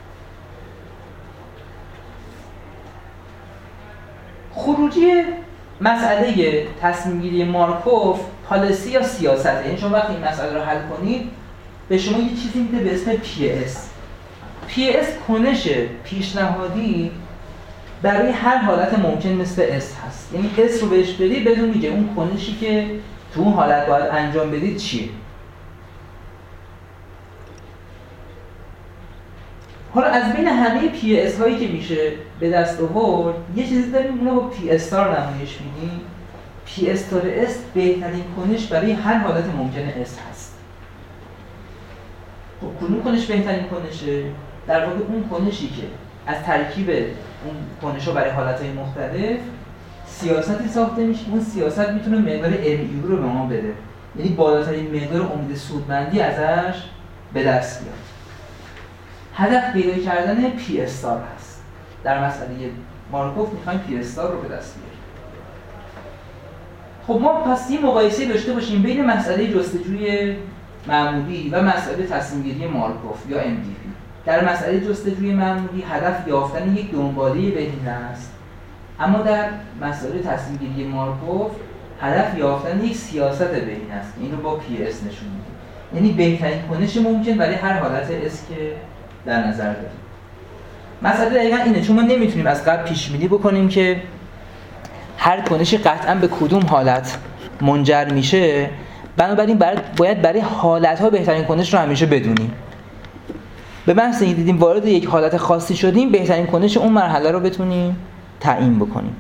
خروجی مسئله تصمیم گیری مارکوف پالیسی یا سیاسته. یعنی شما وقتی این مسئله رو حل کنید به شما یه چیزی میده به اسم PS کنش پیشنهادی برای هر حالت ممکن مثل S هست. یعنی S رو بهش بدید بدون میگه اون کنشی که تو اون حالت باید انجام بدید چیه. حالا از بین همه PS هایی که میشه به دست آورد یه چیزی داریم اونو با P استار نمایش میدیم. P استار S بهترین کنش برای هر حالت ممکن S هست. خب کدوم کنش بهترین کنشه؟ در واقع اون کنشی که از ترکیب اون کنش‌ها برای حالت‌های مختلف سیاستی ساخته میشه. اون سیاست میتونه مقدار MU رو به ما بده، یعنی بالاترین مقدار امید سودمندی ازش به دست بیاد. هدف پیدا کردن پی استار هست. در مسئله مارکوف میخوایم پی استار رو به دست بیاریم. خب ما پس یه مقایسه داشته باشیم بین مسئله جستجوی معمولی و مسئله تصمیم‌گیری مارکوف یا MDP. در مسئله جستجوی معمولی هدف یافتن یک دنباله بهینه است، اما در مسئله تصمیم‌گیری مارکوف هدف یافتن یک سیاست بهینه است. این رو با PS نشون میده، یعنی بهترین کنش ممکن برای هر حالت S که در نظر داریم. مسئله دقیقاً اینه، چون ما نمیتونیم از قبل پیش بینی بکنیم که هر کنشی قطعاً به کدوم حالت منجر میشه، بنابراین باید برای حالت‌ها بهترین کنش رو همیشه بدونیم. به محض اینکه دیدیم وارد یک حالت خاصی شدیم، بهترین کنش اون مرحله رو بتونیم تعیین بکنیم.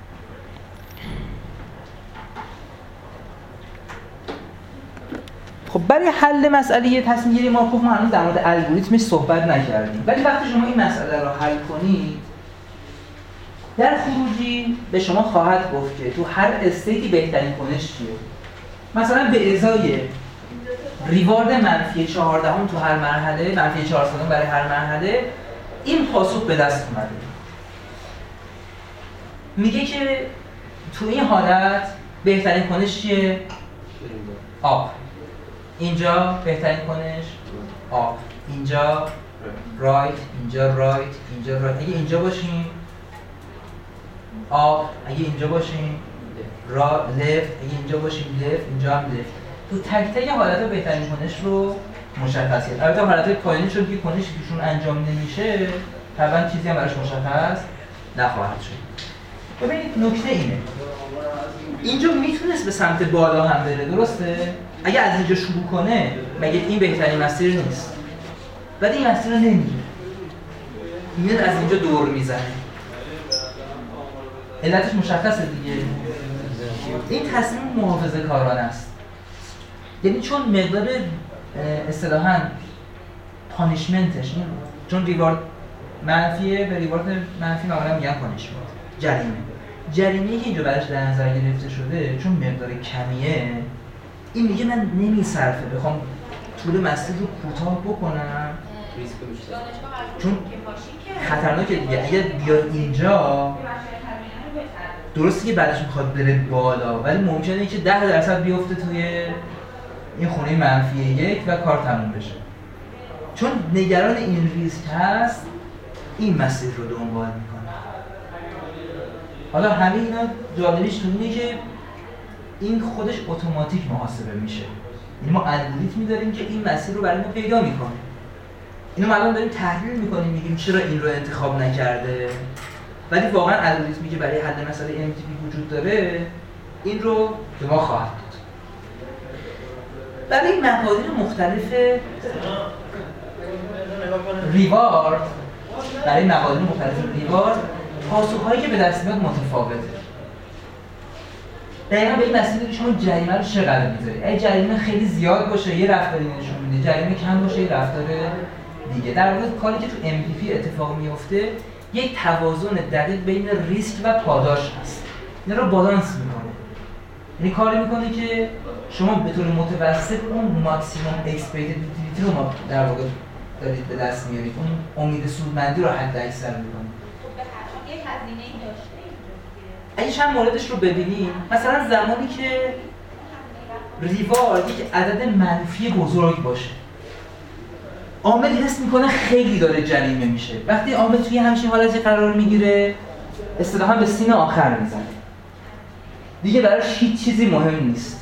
خب برای حل مسئله تصمیم گیری مارکوف ما هنوز در مورد الگوریتمش صحبت نکردیم، ولی وقتی شما این مسئله رو حل کنید در خروجی به شما خواهد گفت که تو هر استیتی بهترین کنش چیه. مثلا به ازای ریوارد منفی 14 تو هر مرحله، منفی 4 برای هر مرحله، این پاسخ به دست اومده. میگه که تو این حالت بهترین کنش چیه؟ آپ. اینجا بهترین کنش آپ. اینجا رایت، اینجا رایت، اینجا رایت. اگه اینجا باشیم آپ، اگه اینجا باشیم لفت، اگه اینجا باشیم لفت، اینجا هم لفت. تو تک تک حالت‌ها بهترین کنش رو مشخص کرد. البته حالت‌های پایینی چون که کنشی توشون انجام نمیشه، طبعا چیزی هم براش مشخص نخواهد شد. ببینید نکته اینه. اینجا میتونست به سمت بالا هم بره، درسته؟ اگه از اینجا شروع کنه، مگه این بهترین مسیر نیست؟ ولی این مسیر رو نمیره. میاد از اینجا دور میزنه. علتش مشخصه دیگه. این تصمیم محافظه‌کارانه است. یعنی چون مقدار اصطلاحاً پانیشمنتش، چون ریوارد منفیه، به ریوارد منفی معمولا میگن پانیشمنت، جریمه‌ای که اینجا براش در نظر گرفته شده چون مقدار کمیه، این میگه من نمیصرفه بخوام طول مسیر رو کوتاه بکنم چون خطرناکه دیگه. اگر بیاد اینجا درسته که بعدش میخواد بره بالا، ولی ممکنه که 10% بیفته توی این خونه منفی 1 و کار تموم بشه. چون نگران این ریسک هست، این مسیر رو دنبال میکنه. حالا همه اینا جالبیش تو اینه که این خودش اتوماتیک محاسبه میشه. یعنی ما الگوریتمی داریم که این مسیر رو برای ما پیدا میکنه. اینو الان داریم تحلیل میکنیم، میگیم چرا این رو انتخاب نکرده. ولی واقعا الگوریتمی که برای حل مسئله MTP وجود داره، این رو به ما خواهد داد. برای مقادیر مختلف ریوارد، پاسخ‌هایی که به دست میاد متفاوته. دقیقاً به این مسئله که شما جریمه رو چقدر میذاری. اگه جریمه خیلی زیاد باشه یه رفتاری نشون میده، جریمه کم باشه یه رفتار دیگه. در واقع کاری که تو MPP اتفاق میفته یک توازن دقیق بین ریسک و پاداش هست. این رو بالانس میکنه. یعنی کاری میکنه که شما به طور متوسط اون ماکسیمم اکسپکتد یوتیلیتی رو در واقع دارید به دست میارید. اون امید سودمندی رو حد اکثر میکنه. یه هزینه‌ای داشته اگه چند موردش رو ببینیم، مثلا زمانی که ریوارد یک عدد منفی بزرگ باشه، عامل حس میکنه خیلی داره جریمه میشه. وقتی عامل توی همچین حالتی قرار میگیره، اصطلاحاً به سین آخر میزنه. دیگه براش هیچ چیزی مهم نیست.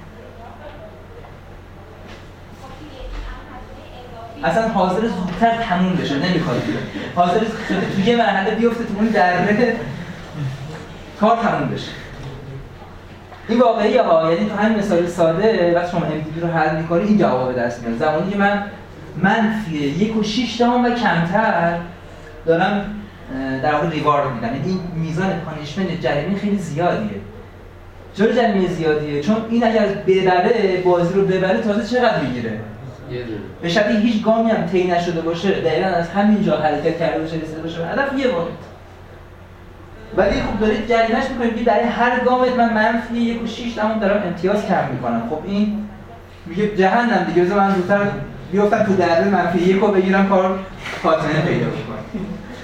اصلا حاضر زودتر تموم بشه، نمیخواد حاضر شده توی یه مرحله بیفته تو اون دره کار تموم بشه. این واقعیه ها. یعنی تو همین مثال ساده وقتی شما MTP رو حل می‌کنی این جواب به دست میاد. زمانی که من منفی 1.6 و کمتر دارم در واقع ریوارد میدم، یعنی این میزان پانیشمنت جریمه خیلی زیادیه. چرا جریمه زیادیه؟ چون این اگر ببره، بازی رو ببره، تازه چقدر میگیره؟ به شرطی هیچ گامی هم طی نشده باشه، دقیقاً از همینجا حرکت کرده باشه، رسیده باشه به هدف یه وارد. ولی خب دارید جریمه‌اش می‌کنید که برای هر گامت من منفی 1.6 دارم امتیاز کم می‌کنم. خب این میگه جهنم دیگه، بذار من زودتر بیافتم تو دره منفی 1 رو بگیرم، کار خاتمه پیدا کنم.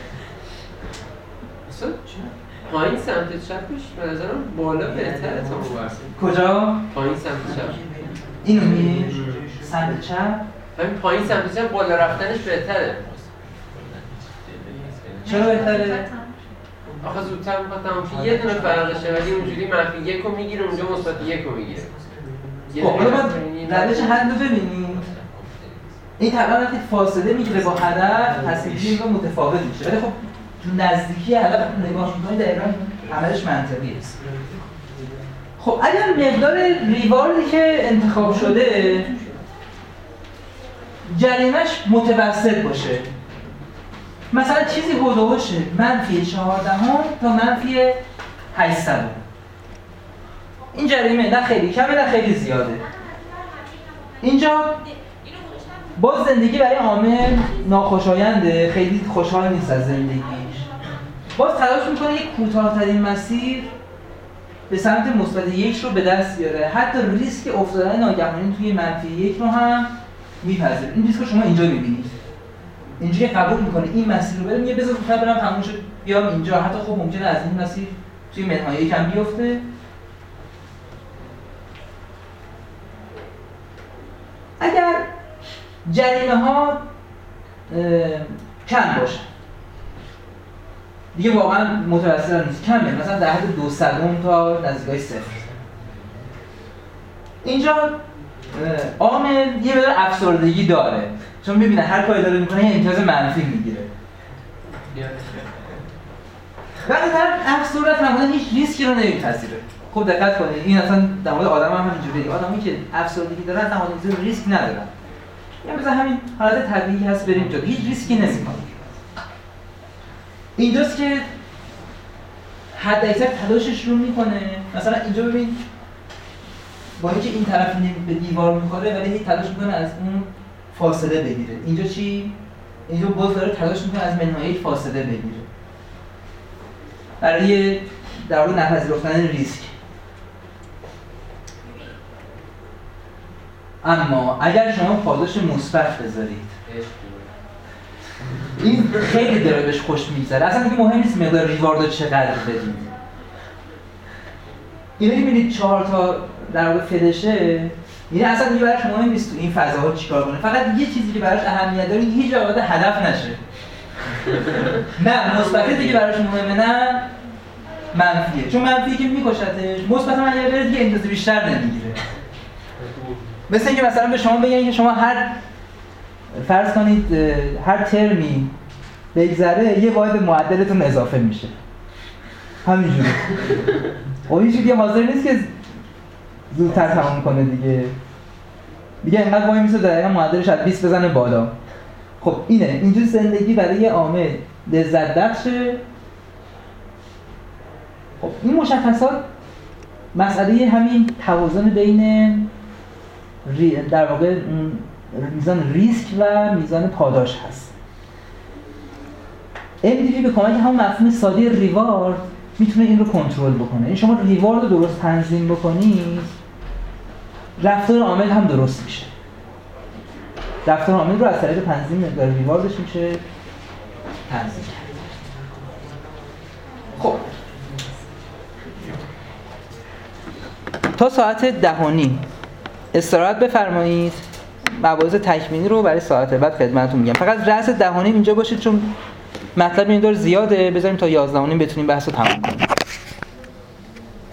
اصلا پایین سمت چپش به نظرم بالا بهتره تا اون ور. کجا؟ پایین سمت چپ. اینو می سمت چپ؟ همین پایین سمت چپ بالا رفتنش بهتره. چرا بهتره؟ آخه زودتر میخواد تمام شه. یه دونه فرقشه، ولی اونجوری منفی 1 رو میگیره، اونجا مثبت 1 رو میگیره. خب حالا من روش حل رو ببینید. این طبعا وقتی فاصله میگیره با هدف، تصمیم‌گیری رو متفاوت میشه. ولی خب تو نزدیکی هدف نگاه می‌کنید دقیقاً عملش منطقی است. خب اگر مقدار ریواردی که انتخاب شده جریمه‌اش متوسط باشه، مثلا چیزی حدودش منفی 14 تا منفی 800. این جریمه نه خیلی کمه نه خیلی زیاده. اینجا باز زندگی برای عامل ناخوشاینده، خیلی خوشحال نیست از زندگیش. باز تلاش میکنه یک کوتاه‌ترین مسیر به سمت مثبت 1 رو به دست بیاره. حتی ریسک افتادن ناگهانی توی منفی 1 رو هم میپذیره. این ریسک رو شما اینجا میبینید. اینجوری قبول میکنه این مسیر رو برم، یه بذار زودتر برم تموم شد بیام اینجا. حتی خب ممکنه از این مسیر توی منهای 1 هم بیفته. اگر جریمه ها کم باشه دیگه واقعا متوسط نیست، کمه، مثلا در حد 200 تا نزدیکای 0. اینجا عامل یه مقدار افسردگی داره، چون میبینه هر کاری داره میکنه یه امتیاز منفی میگیره. وقتی طرف افسرده معمولا هیچ ریسکی رو نمیپذیره. خوب دقت کنید، این اصلا در مورد آدم هم همینجوریه. آدمی که افسردگی دارن تمام ریسک ندارن. یا مثلا همین حالت طبیعی هست بریم جلو، هیچ ریسکی نمیکنه. اینجاست که حد اکثر تلاشش رو میکنه. مثلا اینجا ببین با اینکه این طرف به دیوار میخوره ولی هیچ تلاش میکنه از اون فاصله بگیره. اینجا چی؟ اینجا باز داره تلاش میکنه از منهای فاصله بگیره برای در واقع نپذیرفتن ریسک. اما اگر شما پاداش مثبت بذارید، این خیلی داره بهش خوش میگذره. اصلا دیگه مهم نیست مقدار ریواردو چقدر بدید. اینو میبینید 4 تا در واقع فلشه، یعنی اصلا دیگه براش مهم نیست تو این فضاها چیکار کنه. فقط یه چیزی که براش اهمیت داره هیچ وقت هدف نشه. نه مثبته دیگه براش مهمه، نه منفیه. چون منفیه که میکشتش، مثبت هم اگه بره دیگه امتیاز بیشتر نمیگیره. مثل اینکه مثلا به شما بگن که شما هر فرض کنید هر ترمی بگذره یه واحد معدلتون اضافه میشه. همینجوری. اون هیچ دیگه حاضر نیست که زودتر تمام کنه دیگه. دیگه انقدر وای میسه دقیقاً معدلش از 20 بزنه بالا. خب اینه، اینجوری زندگی برای یه عامل لذت بخشه. خب این مشخصات مسئله همین توازن بین در واقع میزان ریسک و میزان پاداش هست. MDV به کمک همون مفهوم ساده ریوارد میتونه این رو کنترل بکنه. این شما ریوارد رو درست تنظیم بکنید، رفتار عامل هم درست میشه. رفتار عامل رو از طریق تنظیم مقدار ریواردش میشه تنظیم کرد. خب تا ساعت 10:30 استراحت بفرمایید. مباحث تکمیلی رو برای ساعت بعد خدمتتون میگم. فقط رأس 10:30 اینجا باشید چون مطلب این دور زیاده. بذاریم تا 11:30 بتونیم بحث رو تموم کنیم.